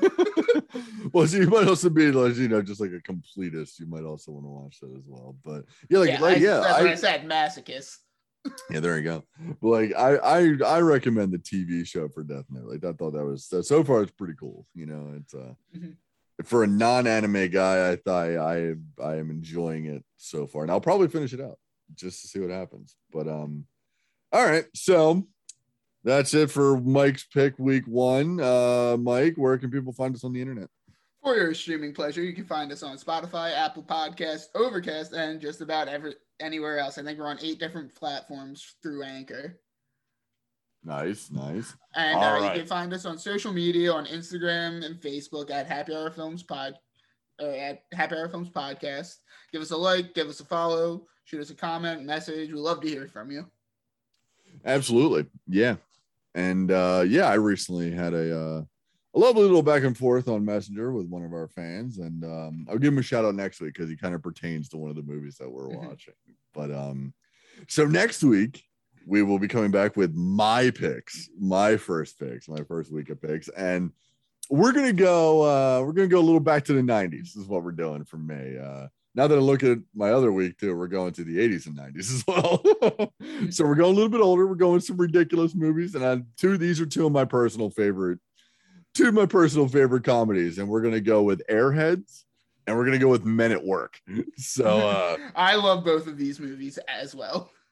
Well, so you might also be like, you know, just like a completist. You might also want to watch that as well. But yeah, like, yeah, like I, yeah, that's what I, I said, masochist. yeah, there you go. But like, I, I, I recommend the T V show for Death Note. Like, I thought that was so far. It's pretty cool. You know, it's uh, Mhm. for a non-anime guy, I thought I, I am enjoying it so far, and I'll probably finish it out just to see what happens. But um, all right, so that's it for Mike's pick week one. Uh, Mike, where can people find us on the internet? For your streaming pleasure, you can find us on Spotify, Apple Podcasts, Overcast, and just about every anywhere else. I think we're on eight different platforms through Anchor. Nice, nice. And All uh, right. you can find us on social media on Instagram and Facebook at Happy Hour Films Pod, or at Happy Hour Films Podcast. Give us a like, give us a follow, shoot us a comment, message. We love to hear from you. Absolutely, yeah. And uh, yeah, I recently had a uh, a lovely little back and forth on Messenger with one of our fans, and um, I'll give him a shout out next week because he kind of pertains to one of the movies that we're Mhm. watching. But um, so next week we will be coming back with my picks, my first picks, my first week of picks, and we're gonna go. Uh, we're gonna go a little back to the nineties. This is what we're doing for May. Uh, now that I look at my other week too, we're going to the eighties and nineties as well. So we're going a little bit older. We're going some ridiculous movies, and I, two. These are two of my personal favorite, two of my personal favorite comedies, and we're gonna go with Airheads, and we're gonna go with Men at Work. So uh, I love both of these movies as well.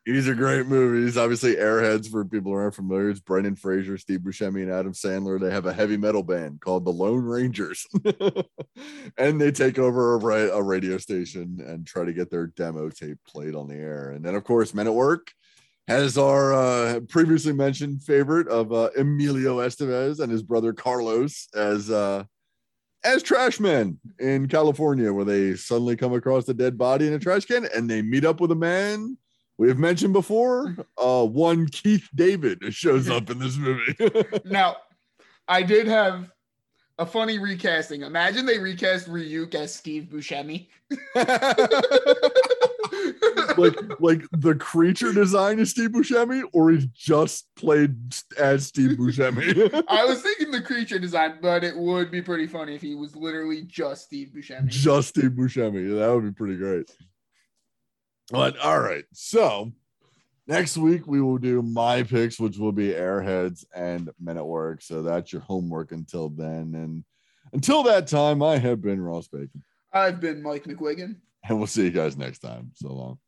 These are great movies. Obviously, Airheads, for people who aren't familiar, it's Brendan Fraser, Steve Buscemi, and Adam Sandler. They have a heavy metal band called the Lone Rangers. And they take over a, ra- a radio station and try to get their demo tape played on the air. And then, of course, Men at Work has our uh, previously mentioned favorite of uh, Emilio Estevez and his brother Carlos as uh, as trash men in California, where they suddenly come across a dead body in a trash can and they meet up with a man we have mentioned before. Uh, one Keith David shows up in this movie. Now, I did have a funny recasting. Imagine they recast Ryuk as Steve Buscemi. like like the creature design is Steve Buscemi, or he's just played as Steve Buscemi. I was thinking the creature design, but it would be pretty funny if he was literally just Steve Buscemi. Just Steve Buscemi. That would be pretty great. But all right, so next week we will do my picks, which will be Airheads and Men at Work. So that's your homework until then. And until that time, I have been Ross Bacon. I've been Mike McWigan. And we'll see you guys next time. So long.